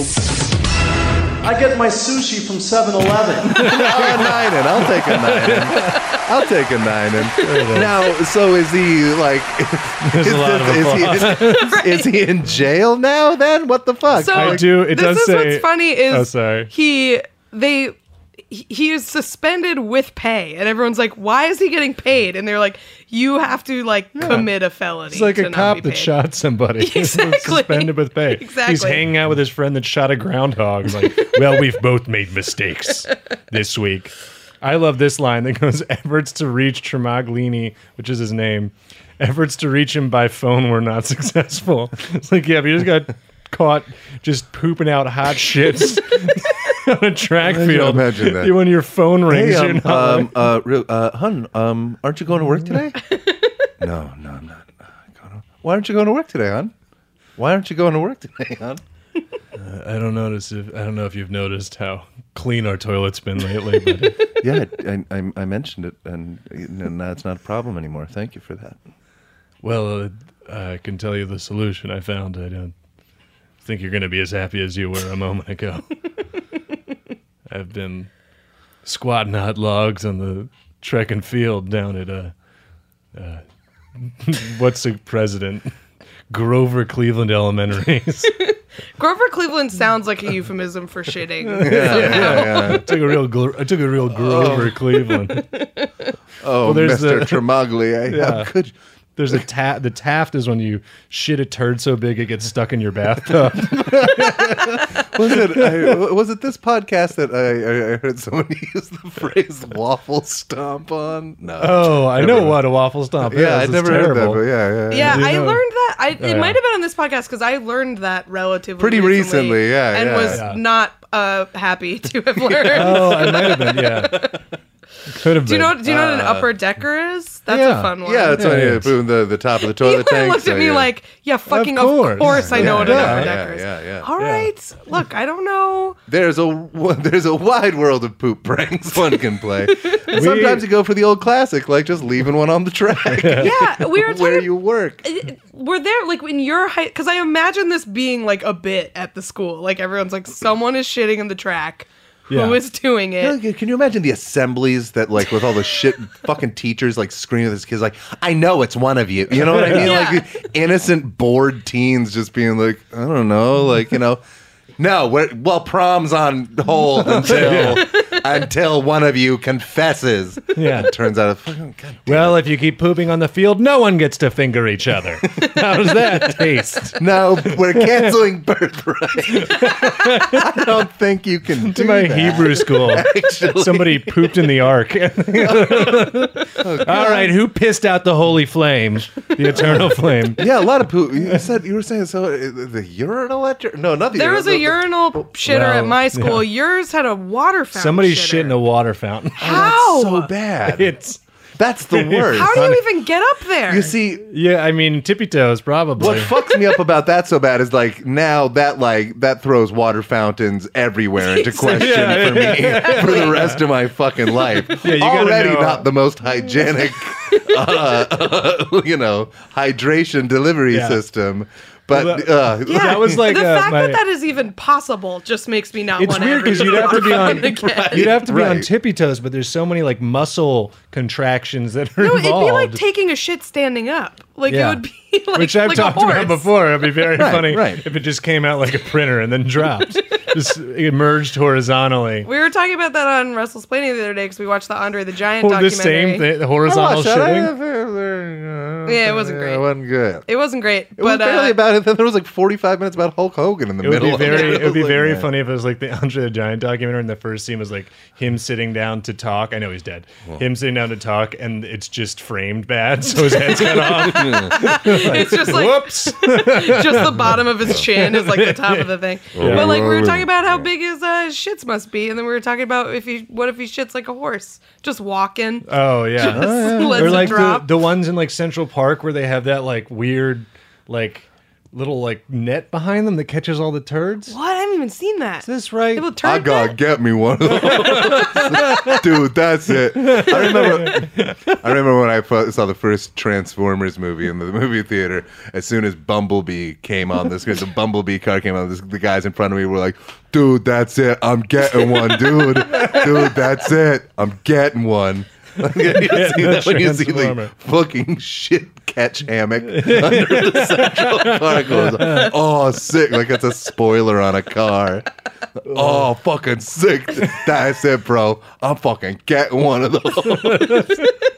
I get my sushi from seven eleven. a nine in. I'll take a nine in. I'll take a nine in. Now, so is he like? There's is, a lot of this- is, he, is he in jail now? Then what the fuck? So I do- it this does is say- what's funny is Oh, sorry. he they he he is suspended with pay, and everyone's like, "Why is he getting paid?" And they're like, "You have to like commit a felony." It's like to a not cop be that paid." shot somebody. Exactly. Suspended with pay. Exactly. He's hanging out with his friend that shot a groundhog. Like, well, we've both made mistakes this week. I love this line that goes, efforts to reach Tremaglini, which is his name. Efforts to reach him by phone were not successful. It's like, yeah, if you just got caught just pooping out hot shits on a track can field, imagine that. when your phone rings, Hey, you're um, not like- um, uh, real, uh, hun, um, aren't you going to work today? no, no, I'm not. Uh, going to- Why aren't you going to work today, hon? Why aren't you going to work today, hon? Uh, I don't notice if I don't know if you've noticed how clean our toilet's been lately, but Yeah, I, I, I mentioned it, and, and now it's not a problem anymore. Thank you for that. well, uh, I can tell you the solution I found. I don't think you're going to be as happy as you were a moment ago. I've been squatting hot logs on the track and field down at uh, uh what's the president? Grover Cleveland Elementaries. Grover Cleveland sounds like a euphemism for shitting. Yeah, yeah, yeah. I took a real, gl- I took a real Grover Cleveland. Oh, Well, there's Mister the- Tremaglia, Yeah. how could you? There's a ta- the taft is when you shit a turd so big it gets stuck in your bathtub. Was it I, was it this podcast that I, I heard someone use the phrase "waffle stomp" on? No. Oh, I know what a waffle stomp is. Yeah, I It's never heard that. terrible. But yeah, yeah, Yeah, You I know- learned that. I, it Yeah. might have been on this podcast because I learned that relatively Pretty recently, yeah, and yeah. was Yeah. not uh, happy to have learned. Oh, I might have been. Yeah, could have been. Do you know? Do you know what an upper decker is? That's yeah. a fun one. Yeah, it's Yeah, when yeah. you put the the top of the You toilet tank. looked at so me you- like, yeah, fucking of course. course, I know Yeah, what an yeah, upper yeah, decker is. yeah, yeah. All right, look, I don't know. There's a there's a wide world of poop pranks one can play. And sometimes you go for the old classic, like just leaving one on the track Yeah, we were where talking. you work. Were there like in your high? Because I imagine this being like a bit at the school. Like everyone's like, someone is shitting in the track. Yeah. Who is doing it? Yeah, Can you imagine the assemblies that, like, with all the shit fucking teachers, like, screaming at this kids, like, I know it's one of you. You know what I mean? Yeah. Like, innocent, bored teens just being like, I don't know, like, you know, no, we're, well, prom's on hold until until one of you confesses. Yeah. It turns out, fucking, God, Well, if you keep pooping on the field, no one gets to finger each other. How does that taste? no, we're canceling birthright. I don't think you can do To my that. Hebrew school, Actually. somebody pooped in the ark. All right, who pissed out the holy flame, the eternal flame? Yeah, a lot of poop. You said you were saying so. uh, The urinal at your no, not the There urinal, was a the- urinal shitter well, at my school. yeah. Yours had a water fountain. Somebody's shitter. shit in a water fountain. How? so bad. It's That's the worst. How do you even get up there? You see, yeah. I mean, tippy toes probably. what fucks me up about that so bad is like now that like that throws water fountauntains everywhere into question Yeah, for me for the rest of my fucking life. you gotta Already know- not the most hygienic, uh, you know, hydration delivery Yeah. system. But Well, that- uh, yeah, that was like, the uh, fact my- that that is even possible just makes me not It's want to. weird because you'd have to be on Again. you'd have to be on Right. tippy toes, but there's so many like muscle contractions that are No, involved. it'd be like taking a shit standing up. Like Yeah. it would be like, Which I've like talked a horse. about before. It'd be very Right, funny right. if it just came out like a printer and then dropped, just emerged horizontally. We were talking about that on Russell's Planning the other day because we watched the Andre the Giant Well, the documentary. same thing, the I horizontal watched that. I- shitting. Yeah, it wasn't great. It wasn't good. It wasn't great, It was but barely uh, about it. Then there was like forty-five minutes about Hulk Hogan in the It would middle. be very, of it would be was like, very man. funny if it was like the Andre the Giant documentary, and the first scene was like him sitting down to talk. I know he's dead. Him sitting down to talk, and it's just framed bad, so his head's cut off. it's just like Whoops. just the bottom of his chin is like the top of the thing. But like we were talking about how big his uh, shits must be, and then we were talking about if he, what if he shits like a horse, just walking. Oh yeah. Just lets Or it like the, drop. the ones in like Central Park where they have that like weird, like little like net behind them that catches all the turds. What? I haven't even seen that. Is this right? They have a turd I gotta net? get me one of those. Dude, that's it. I remember I remember when I fu- saw the first Transformers movie in the movie theater. As soon as Bumblebee came on the screen, the Bumblebee car came on, this, the guys in front of me were like, dude, that's it. I'm getting one, dude. Dude, that's it. I'm getting one. you see that when you see the Transformer. fucking shit catch hammock under the Central Park. I was like, oh, sick. Like it's a spoiler on a car. Oh, fucking sick. That's it, bro. I'm fucking getting one of those.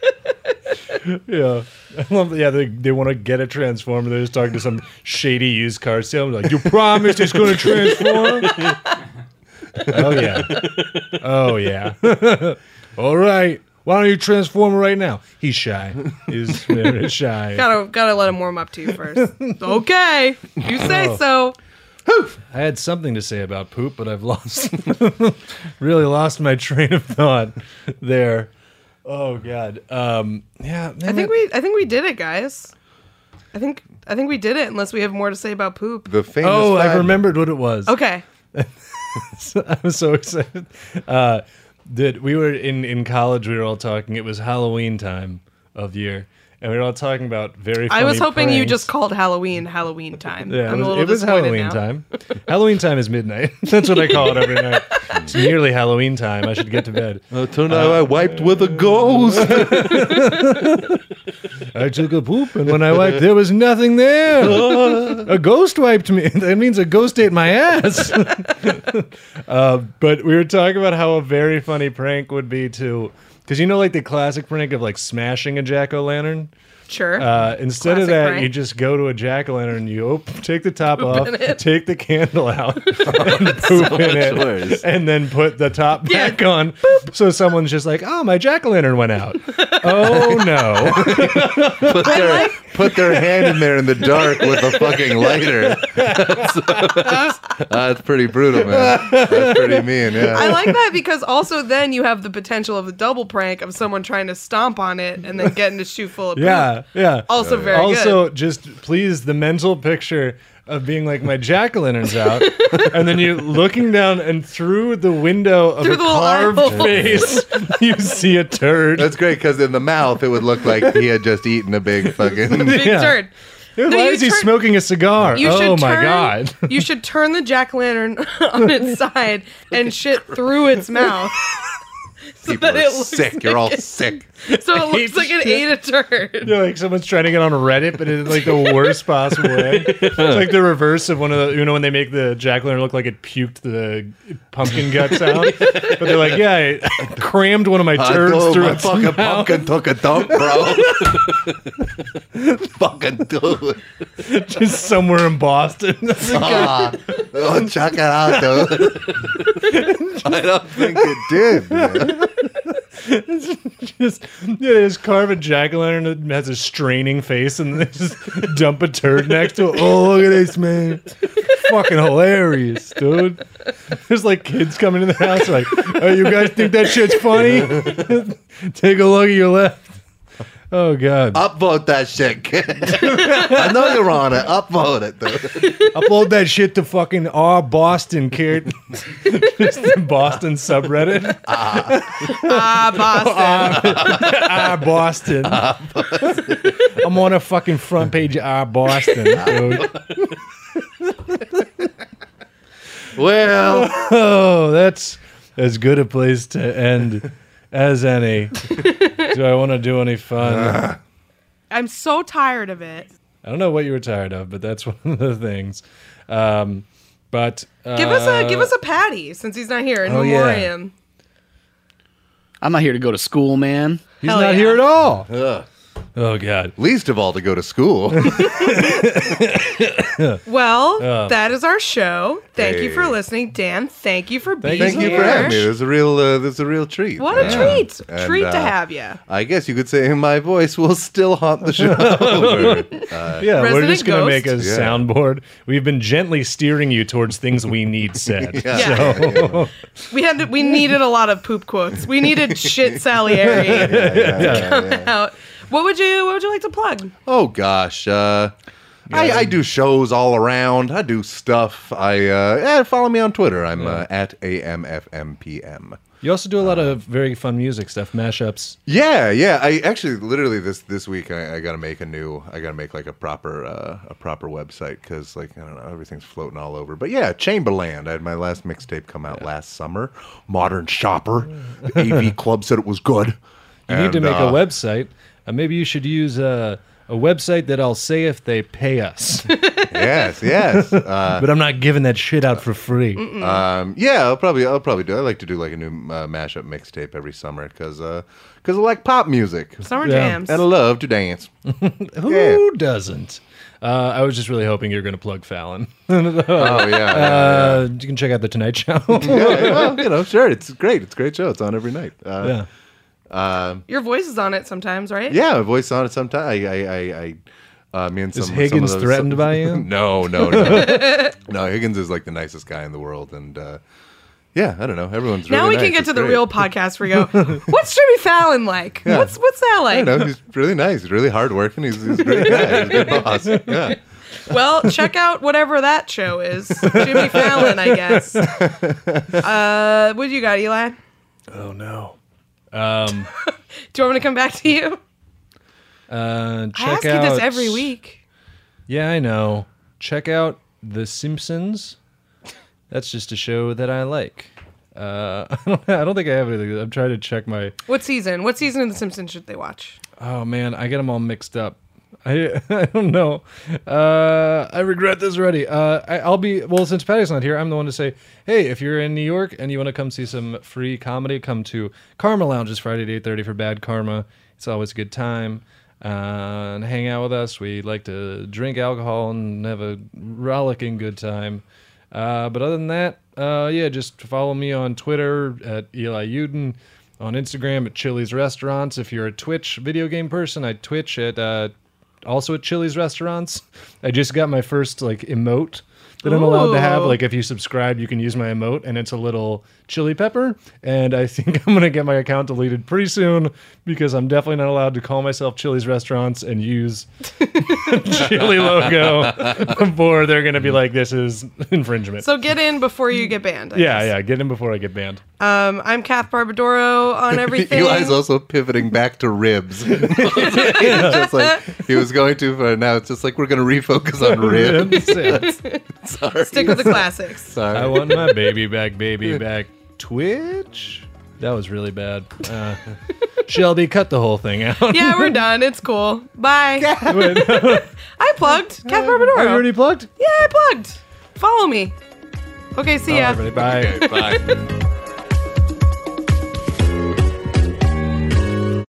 Yeah. I love that, yeah, they, they want to get a Transformer. They're just talking to some shady used car salesman. Like, you promised it's going to transform? Oh, yeah. Oh, yeah. All right. Why don't you transform right now? He's shy. He's very shy. Gotta gotta let him warm up to you first. Okay, you say so. I had something to say about poop, but I've lost, really lost my train of thought there. Oh God. Um, yeah. I think we I think we did it, guys. I think I think we did it, unless we have more to say about poop. The famous. Oh, I fad- remembered what it was. Okay. So, I was so excited. Uh, that we were in, in college, we were all talking. It was Halloween time of year. And we were all talking about very funny I was hoping you pranks. just called Halloween Halloween time. Yeah, I'm it was, a little it was disappointed Halloween now. time. Halloween time is midnight. That's what I call it every night. It's nearly Halloween time. I should get to bed. Oh, turned out I wiped with a ghost. I took a poop, and when I wiped, there was nothing there. A ghost wiped me. That means a ghost ate my ass. uh, but we were talking about how a very funny prank would be to, because you know, like the classic prank of like smashing a jack-o'-lantern. Sure. Uh, instead Classic of that, prank. you just go to a jack-o'-lantern, you op- take the top off, in it. take the candle out, and poop in it, worse. and then put the top Yeah. back on. So someone's just like, oh, my jack-o'-lantern went out. Oh, no. Put their, put their hand in there in the dark with a fucking lighter. That's, that's pretty brutal, man. That's pretty mean, yeah. I like that because also then you have the potential of the double prank of someone trying to stomp on it and then getting a shoe full of poop. Yeah, yeah. Also very Also, good. just please, the mental picture of being like, my jack-o'-lantern's out, and then you looking down, and through the window of Through a the little carved eye hole. face, you see a turd. That's great because in the mouth it would look like he had just eaten a big fucking. Big Yeah. turd. Why No, you is he turn- smoking a cigar? You Oh should my turn, god. You should turn the jack-o'-lantern on its side and shit through its mouth. So People that are it looks sick. You're all like it- sick. So it looks like it ate a turd. You know, like someone's trying to get on Reddit, but in like the worst possible way. It's like the reverse of one of the, you know, when they make the jack-o'-lantern look like it puked the pumpkin guts out. But they're like, yeah, I crammed one of my I turds told through my its fucking mouth. pumpkin took a dump, bro. Fucking dude. Just somewhere in Boston. Ah, oh, check it out, dude. I don't think it did. Man. just, yeah, they just carve a jack-o'-lantern that has a straining face and they just dump a turd next to it. Oh, look at this, man. Fucking hilarious, dude. There's like kids coming in the house like, oh, you guys think that shit's funny? Take a look at your left. Oh, God. Upvote that shit, kid. I know you're on it. Upvote it, dude. Upload that shit to fucking R Boston, kid. Just the Boston subreddit. Ah, Boston. R Boston. I'm on a fucking front page of R Boston, dude. Well, Oh, that's as good a place to end as any. Do I want to do any fun? I'm so tired of it. I don't know what you were tired of, but that's one of the things. Um, but uh, Give us a give us a patty since he's not here in oh, yeah. memoriam. I'm not here to go to school, man. he's Hell not yeah. here at all. ugh. Oh God. Least of all to go to school. Well, Oh. that is our show. Thank you for Hey. listening, Dan. Thank you for being Thank you here. for having me. This is a real, uh, this is a real treat. What a Yeah. treat! And, treat to uh, have you. I guess you could say my voice will still haunt the show. uh, Yeah, we're Resident just gonna ghost. make a Yeah. soundboard. We've been gently steering you towards things we need said. Yeah. So We had to, we needed a lot of poop quotes. We needed shit Salieri to come out. What would you What would you like to plug? Oh gosh, uh, I, I do shows all around. I do stuff. I uh, yeah, follow me on Twitter. I'm uh, at A M F M P M. you also do a lot of very fun music stuff, mashups. Yeah, yeah. I actually literally this this week I, I got to make a new. I got to make like a proper uh, a proper website because like I don't know, everything's floating all over. But yeah, Chamberland. I had my last mixtape come out last summer. Modern Shopper. The A V Club said it was good. You need to And, make uh, a website. Uh, maybe you should use a, a website that I'll say if they pay us. Yes, yes. Uh, But I'm not giving that shit out for free. Um, yeah, I'll probably I'll probably do. I like to do like a new uh, mashup mixtape every summer because because I like pop music Summer Yeah. jams. and I love to dance. Who Yeah. doesn't? Uh, I was just really hoping you were going to plug Fallon. Oh yeah, yeah, Uh, you can check out The Tonight Show. yeah. yeah, well, you know, sure, it's great. It's a great show. It's on every night. Uh, yeah. Your voice is on it sometimes, right? yeah, my voice on it sometimes. I, I, I, I uh, me and some, Is some Higgins of those, threatened some- by you? no, no, no, no. Higgins is like the nicest guy in the world, and uh, Yeah, I don't know. Everyone's really Now we nice. can get It's to the great. real podcast where we go, what's Jimmy Fallon like? Yeah. What's what's that I like? don't know. He's really nice. He's really hardworking. He's, he's a great guy. He's a good boss. Yeah. Well, check out whatever that show is. Jimmy Fallon, I guess. Uh, what do you got, Eli? Oh no. Um, Do you want me to come back to you? uh, check I ask out, you this every week. Yeah, I know. Check out The Simpsons. That's just a show that I like. Uh, I don't, I don't think I have anything. I'm trying to check my. What season? What season of The Simpsons should they watch? Oh man, I get them all mixed up. I I don't know. Uh, I regret this already. Uh, I, I'll be well since Patty's not here. I'm the one to say, hey, if you're in New York and you want to come see some free comedy, come to Karma Lounge this Friday at eight thirty for Bad Karma. It's always a good time. Uh, and hang out with us. We like to drink alcohol and have a rollicking good time. Uh, but other than that, uh, yeah, just follow me on Twitter at Eli Uden, on Instagram at Chili's Restaurants. If you're a Twitch video game person, I Twitch at uh, also at Chili's Restaurants. I just got my first like emote that I'm allowed to have. Ooh. Like if you subscribe, you can use my emote, and it's a little chili pepper. And I think I'm gonna get my account deleted pretty soon because I'm definitely not allowed to call myself Chili's Restaurants and use chili logo before they're gonna be like, this is infringement. So get in before you get banned. I yeah, guess. yeah, get in before I get banned. Um, I'm Kath Barbadoro on everything. Eli's also pivoting back to ribs. It's just like he was going to, but now it's just like we're going to refocus on ribs. Yeah. Sorry. Stick with the classics. Sorry. I want my baby back, baby back. Twitch? That was really bad. Uh, Shelby, cut the whole thing out. Yeah, we're done. It's cool. Bye. I plugged. Kath Barbadoro. Are you already plugged? Yeah, I plugged. Follow me. Okay, see ya. All right, everybody, bye. Okay, bye.